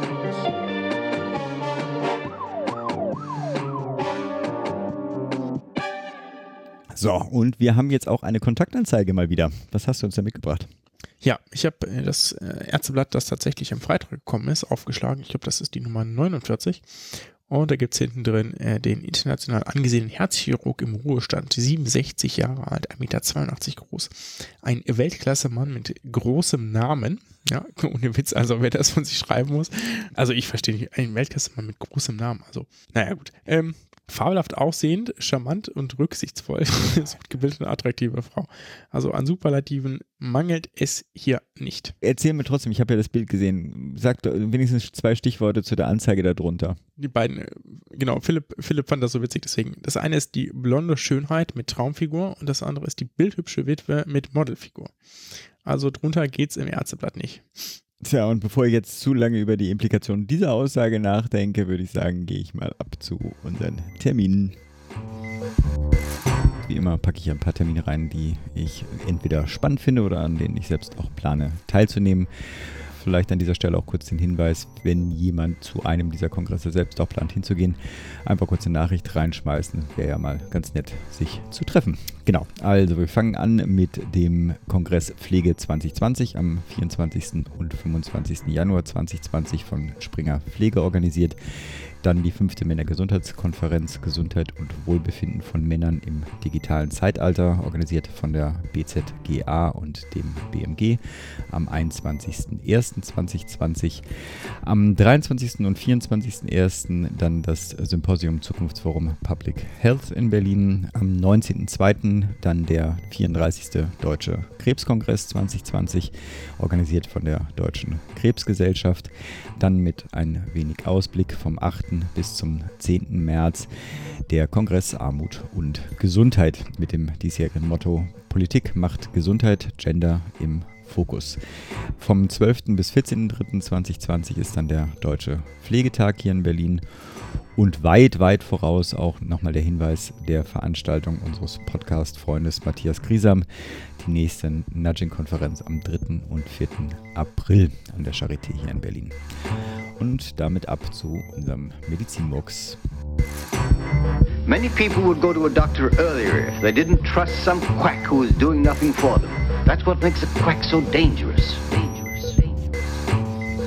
Speaker 1: So, und wir haben jetzt auch eine Kontaktanzeige mal wieder. Was hast du uns da mitgebracht?
Speaker 3: Ja, ich habe äh, das äh, Ärzteblatt, das tatsächlich am Freitag gekommen ist, aufgeschlagen. Ich glaube, das ist die Nummer neunundvierzig. Und da gibt es hinten drin äh, den international angesehenen Herzchirurg im Ruhestand, siebenundsechzig Jahre alt, ein Meter zweiundachtzig groß. Ein Weltklasse-Mann mit großem Namen. Ja, ohne Witz, also wer das von sich schreiben muss. Also ich verstehe nicht, ein Weltklasse-Mann mit großem Namen. Also, naja gut. Ähm, fabelhaft aussehend, charmant und rücksichtsvoll. So gebildete, attraktive Frau. Also an Superlativen mangelt es hier nicht.
Speaker 1: Erzähl mir trotzdem, ich habe ja das Bild gesehen. Sag wenigstens zwei Stichworte zu der Anzeige darunter.
Speaker 3: Die beiden, genau, Philipp, Philipp fand das so witzig, deswegen. Das eine ist die blonde Schönheit mit Traumfigur und das andere ist die bildhübsche Witwe mit Modelfigur. Also drunter geht's im Ärzteblatt nicht.
Speaker 1: Tja, und bevor ich jetzt zu lange über die Implikationen dieser Aussage nachdenke, würde ich sagen, gehe ich mal ab zu unseren Terminen. Wie immer packe ich ein paar Termine rein, die ich entweder spannend finde oder an denen ich selbst auch plane teilzunehmen. Vielleicht an dieser Stelle auch kurz den Hinweis, wenn jemand zu einem dieser Kongresse selbst auch plant hinzugehen, einfach kurz eine Nachricht reinschmeißen. Wäre ja mal ganz nett, sich zu treffen. Genau, also wir fangen an mit dem Kongress Pflege zwanzig zwanzig am vierundzwanzigsten und fünfundzwanzigsten Januar zweitausendzwanzig von Springer Pflege organisiert. Dann die fünfte Männergesundheitskonferenz Gesundheit und Wohlbefinden von Männern im digitalen Zeitalter, organisiert von der B Z G A und dem B M G am einundzwanzigsten ersten zweitausendzwanzig. Am dreiundzwanzigsten und vierundzwanzigsten ersten dann das Symposium Zukunftsforum Public Health in Berlin. Am neunzehnten zweiten dann der vierunddreißigste Deutsche Krebskongress zwanzig zwanzig, organisiert von der Deutschen Krebsgesellschaft. Dann mit ein wenig Ausblick vom achten bis zum zehnten März der Kongress Armut und Gesundheit mit dem diesjährigen Motto Politik macht Gesundheit, Gender im Fokus. Vom zwölften bis vierzehnten dritten zweitausendzwanzig ist dann der Deutsche Pflegetag hier in Berlin. Und weit, weit voraus auch nochmal der Hinweis der Veranstaltung unseres Podcast-Freundes Matthias Griesam. Die nächste Nudging-Konferenz am dritten und vierten April an der Charité hier in Berlin. Und damit ab zu unserem Medizinmux.
Speaker 6: Many people would go to a doctor earlier if they didn't trust some quack who is doing nothing for them. That's what makes a quack so dangerous. Dangerous, dangerous.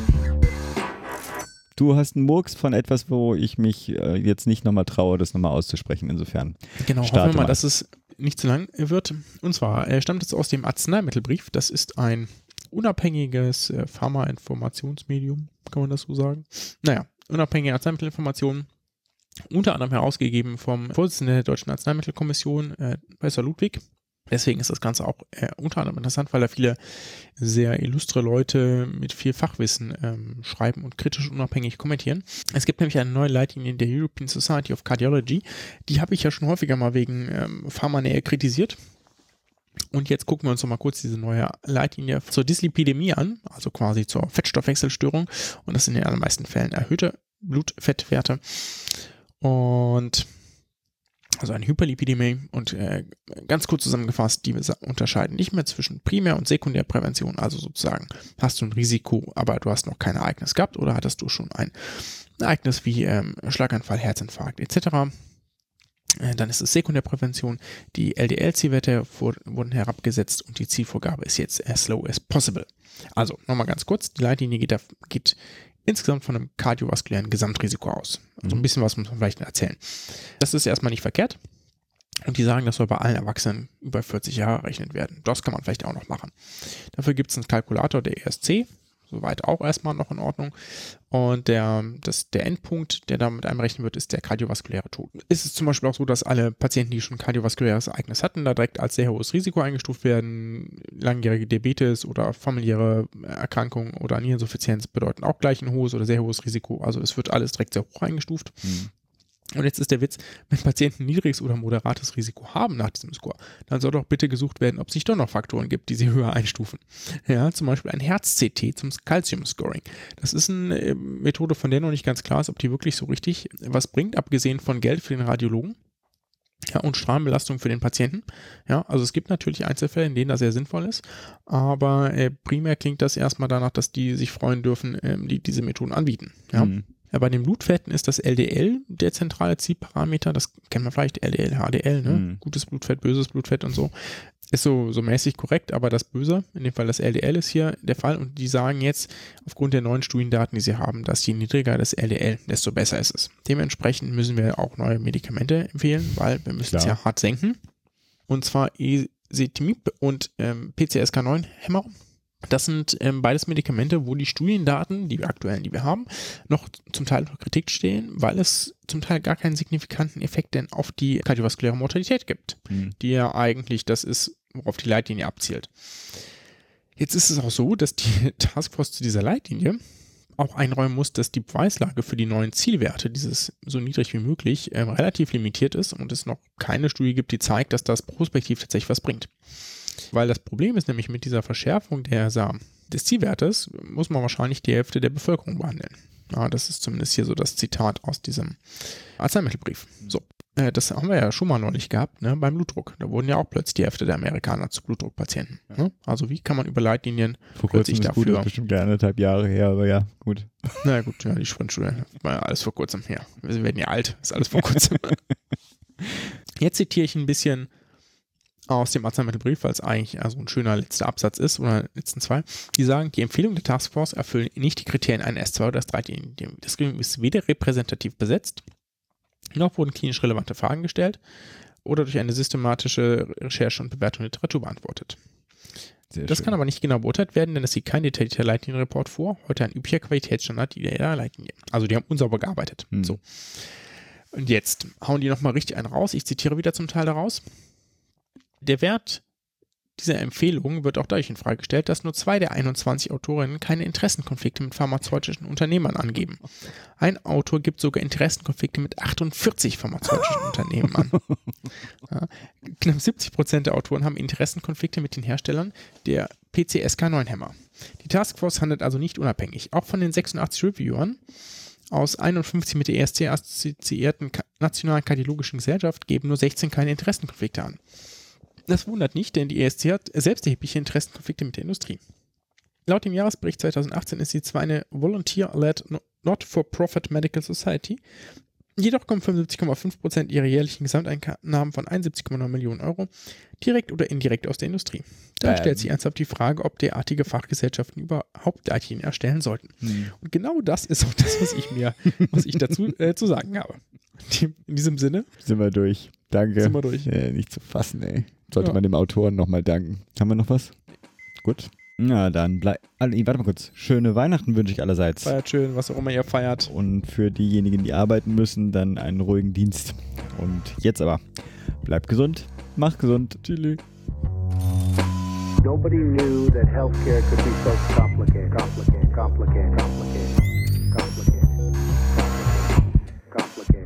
Speaker 1: Du hast einen Murks von etwas, wo ich mich äh, jetzt nicht nochmal traue, das nochmal auszusprechen. Insofern.
Speaker 3: Genau, hoffen wir mal, mal, dass es nicht zu lang wird. Und zwar äh, stammt es aus dem Arzneimittelbrief. Das ist ein unabhängiges äh, Pharma-Informationsmedium, kann man das so sagen? Naja, unabhängige Arzneimittelinformationen, unter anderem herausgegeben vom Vorsitzenden der Deutschen Arzneimittelkommission, äh, Professor Ludwig. Deswegen ist das Ganze auch äh, unter anderem interessant, weil da viele sehr illustre Leute mit viel Fachwissen ähm, schreiben und kritisch unabhängig kommentieren. Es gibt nämlich eine neue Leitlinie der European Society of Cardiology. Die habe ich ja schon häufiger mal wegen ähm, Pharmanähe kritisiert. Und jetzt gucken wir uns noch mal kurz diese neue Leitlinie zur Dyslipidämie an, also quasi zur Fettstoffwechselstörung. Und das sind in den allermeisten Fällen erhöhte Blutfettwerte. Und also eine Hyperlipidämie. Und äh, ganz kurz zusammengefasst, die unterscheiden nicht mehr zwischen Primär- und Sekundärprävention. Also sozusagen, hast du ein Risiko, aber du hast noch kein Ereignis gehabt, oder hattest du schon ein Ereignis wie ähm, Schlaganfall, Herzinfarkt et cetera. Dann ist es Sekundärprävention. Die L D L-Zielwerte wurden herabgesetzt und die Zielvorgabe ist jetzt as low as possible. Also nochmal ganz kurz, die Leitlinie geht, geht insgesamt von einem kardiovaskulären Gesamtrisiko aus. Also ein bisschen was muss man vielleicht erzählen. Das ist erstmal nicht verkehrt. Und die sagen, das soll bei allen Erwachsenen über vierzig Jahre errechnet werden. Das kann man vielleicht auch noch machen. Dafür gibt es einen Kalkulator der E S C. soweit auch erstmal noch in Ordnung. Und der, das, der Endpunkt, der damit einberechnet wird, ist der kardiovaskuläre Tod. Ist es zum Beispiel auch so, dass alle Patienten, die schon kardiovaskuläres Ereignis hatten, da direkt als sehr hohes Risiko eingestuft werden. Langjährige Diabetes oder familiäre Erkrankungen oder Niereninsuffizienz bedeuten auch gleich ein hohes oder sehr hohes Risiko. Also es wird alles direkt sehr hoch eingestuft. Mhm. Und jetzt ist der Witz, wenn Patienten niedriges oder moderates Risiko haben nach diesem Score, dann soll doch bitte gesucht werden, ob es nicht doch noch Faktoren gibt, die sie höher einstufen. Ja, zum Beispiel ein Herz-C T zum Calcium-Scoring. Das ist eine äh, Methode, von der noch nicht ganz klar ist, ob die wirklich so richtig was bringt, abgesehen von Geld für den Radiologen. Ja, und Strahlenbelastung für den Patienten. Ja, also es gibt natürlich Einzelfälle, in denen das sehr sinnvoll ist, aber äh, primär klingt das erstmal danach, dass die sich freuen dürfen, äh, die diese Methoden anbieten. Ja. Mhm. Ja, bei den Blutfetten ist das L D L der zentrale Zielparameter, das kennt man vielleicht, L D L, H D L, ne? Mhm. Gutes Blutfett, böses Blutfett und so. Ist so, so mäßig korrekt, aber das Böse, in dem Fall das L D L ist hier der Fall und die sagen jetzt, aufgrund der neuen Studiendaten, die sie haben, dass je niedriger das L D L, desto besser ist es. Dementsprechend müssen wir auch neue Medikamente empfehlen, weil wir müssen es ja hart senken. Und zwar Ezetimibe und ähm, P C S K neun Hämmer. Das sind ähm, beides Medikamente, wo die Studiendaten, die aktuellen, die wir haben, noch zum Teil unter Kritik stehen, weil es zum Teil gar keinen signifikanten Effekt denn auf die kardiovaskuläre Mortalität gibt, mhm. die ja eigentlich das ist, worauf die Leitlinie abzielt. Jetzt ist es auch so, dass die Taskforce zu dieser Leitlinie auch einräumen muss, dass die Beweislage für die neuen Zielwerte, dieses so niedrig wie möglich, äh, relativ limitiert ist und es noch keine Studie gibt, die zeigt, dass das prospektiv tatsächlich was bringt. Weil das Problem ist nämlich mit dieser Verschärfung der, des Zielwertes, muss man wahrscheinlich die Hälfte der Bevölkerung behandeln. Ja, das ist zumindest hier so das Zitat aus diesem Arzneimittelbrief. So, äh, das haben wir ja schon mal neulich gehabt, ne, beim Blutdruck. Da wurden ja auch plötzlich die Hälfte der Amerikaner zu Blutdruckpatienten. Ne? Also wie kann man über Leitlinien
Speaker 1: Vor plötzlich
Speaker 3: ist
Speaker 1: dafür... Gut, ist bestimmt anderthalb Jahre her, aber ja, gut.
Speaker 3: Na gut, ja, die Sprintschule war ja alles vor kurzem her. Wir werden ja alt, ist alles vor kurzem. Jetzt zitiere ich ein bisschen aus dem Arzneimittelbrief, weil es eigentlich also ein schöner letzter Absatz ist, oder letzten zwei, die sagen, die Empfehlungen der Taskforce erfüllen nicht die Kriterien einer S zwei oder S drei. Das Gremium ist weder repräsentativ besetzt, noch wurden klinisch relevante Fragen gestellt oder durch eine systematische Recherche und Bewertung der Literatur beantwortet. Sehr das schön. Kann aber nicht genau beurteilt werden, denn es sieht kein detaillierter Leitlinienreport vor, heute ein üblicher Qualitätsstandard der Leitlinie. Also die haben unsauber gearbeitet. Hm. So. Und jetzt hauen die nochmal richtig einen raus, ich zitiere wieder zum Teil daraus. Der Wert dieser Empfehlung wird auch dadurch in Frage gestellt, dass nur zwei der einundzwanzig Autorinnen keine Interessenkonflikte mit pharmazeutischen Unternehmern angeben. Ein Autor gibt sogar Interessenkonflikte mit achtundvierzig pharmazeutischen Unternehmen an. Ja, knapp siebzig Prozent der Autoren haben Interessenkonflikte mit den Herstellern der P C S K neun Hämmer. Die Taskforce handelt also nicht unabhängig. Auch von den sechsundachtzig Reviewern aus einundfünfzig mit der E S C assoziierten Nationalen Kardiologischen Gesellschaft geben nur sechzehn keine Interessenkonflikte an. Das wundert nicht, denn die E S C hat selbst erhebliche Interessenkonflikte mit der Industrie. Laut dem Jahresbericht zweitausendachtzehn ist sie zwar eine Volunteer-led Not-for-Profit Medical Society, jedoch kommen fünfundsiebzig Komma fünf Prozent ihrer jährlichen Gesamteinnahmen von einundsiebzig Komma neun Millionen Euro direkt oder indirekt aus der Industrie. Da ähm. stellt sich ernsthaft die Frage, ob derartige Fachgesellschaften überhaupt Leitlinien erstellen sollten. Hm. Und genau das ist auch das, was ich mir, was ich dazu äh, zu sagen habe. In diesem Sinne
Speaker 1: sind wir durch. Danke.
Speaker 3: Sind wir durch.
Speaker 1: Äh, nicht zu fassen, ey. Sollte ja. man dem Autoren nochmal danken. Haben wir noch was? Gut. Na, dann bleib. Warte mal kurz. Schöne Weihnachten wünsche ich allerseits.
Speaker 3: Feiert schön, was auch immer ihr feiert.
Speaker 1: Und für diejenigen, die arbeiten müssen, dann einen ruhigen Dienst. Und jetzt aber. Bleibt gesund. Macht gesund. Tschüss.
Speaker 2: Nobody knew that healthcare could be so complicated, complicated, complicated, complicated, complicated, complicated, complicated.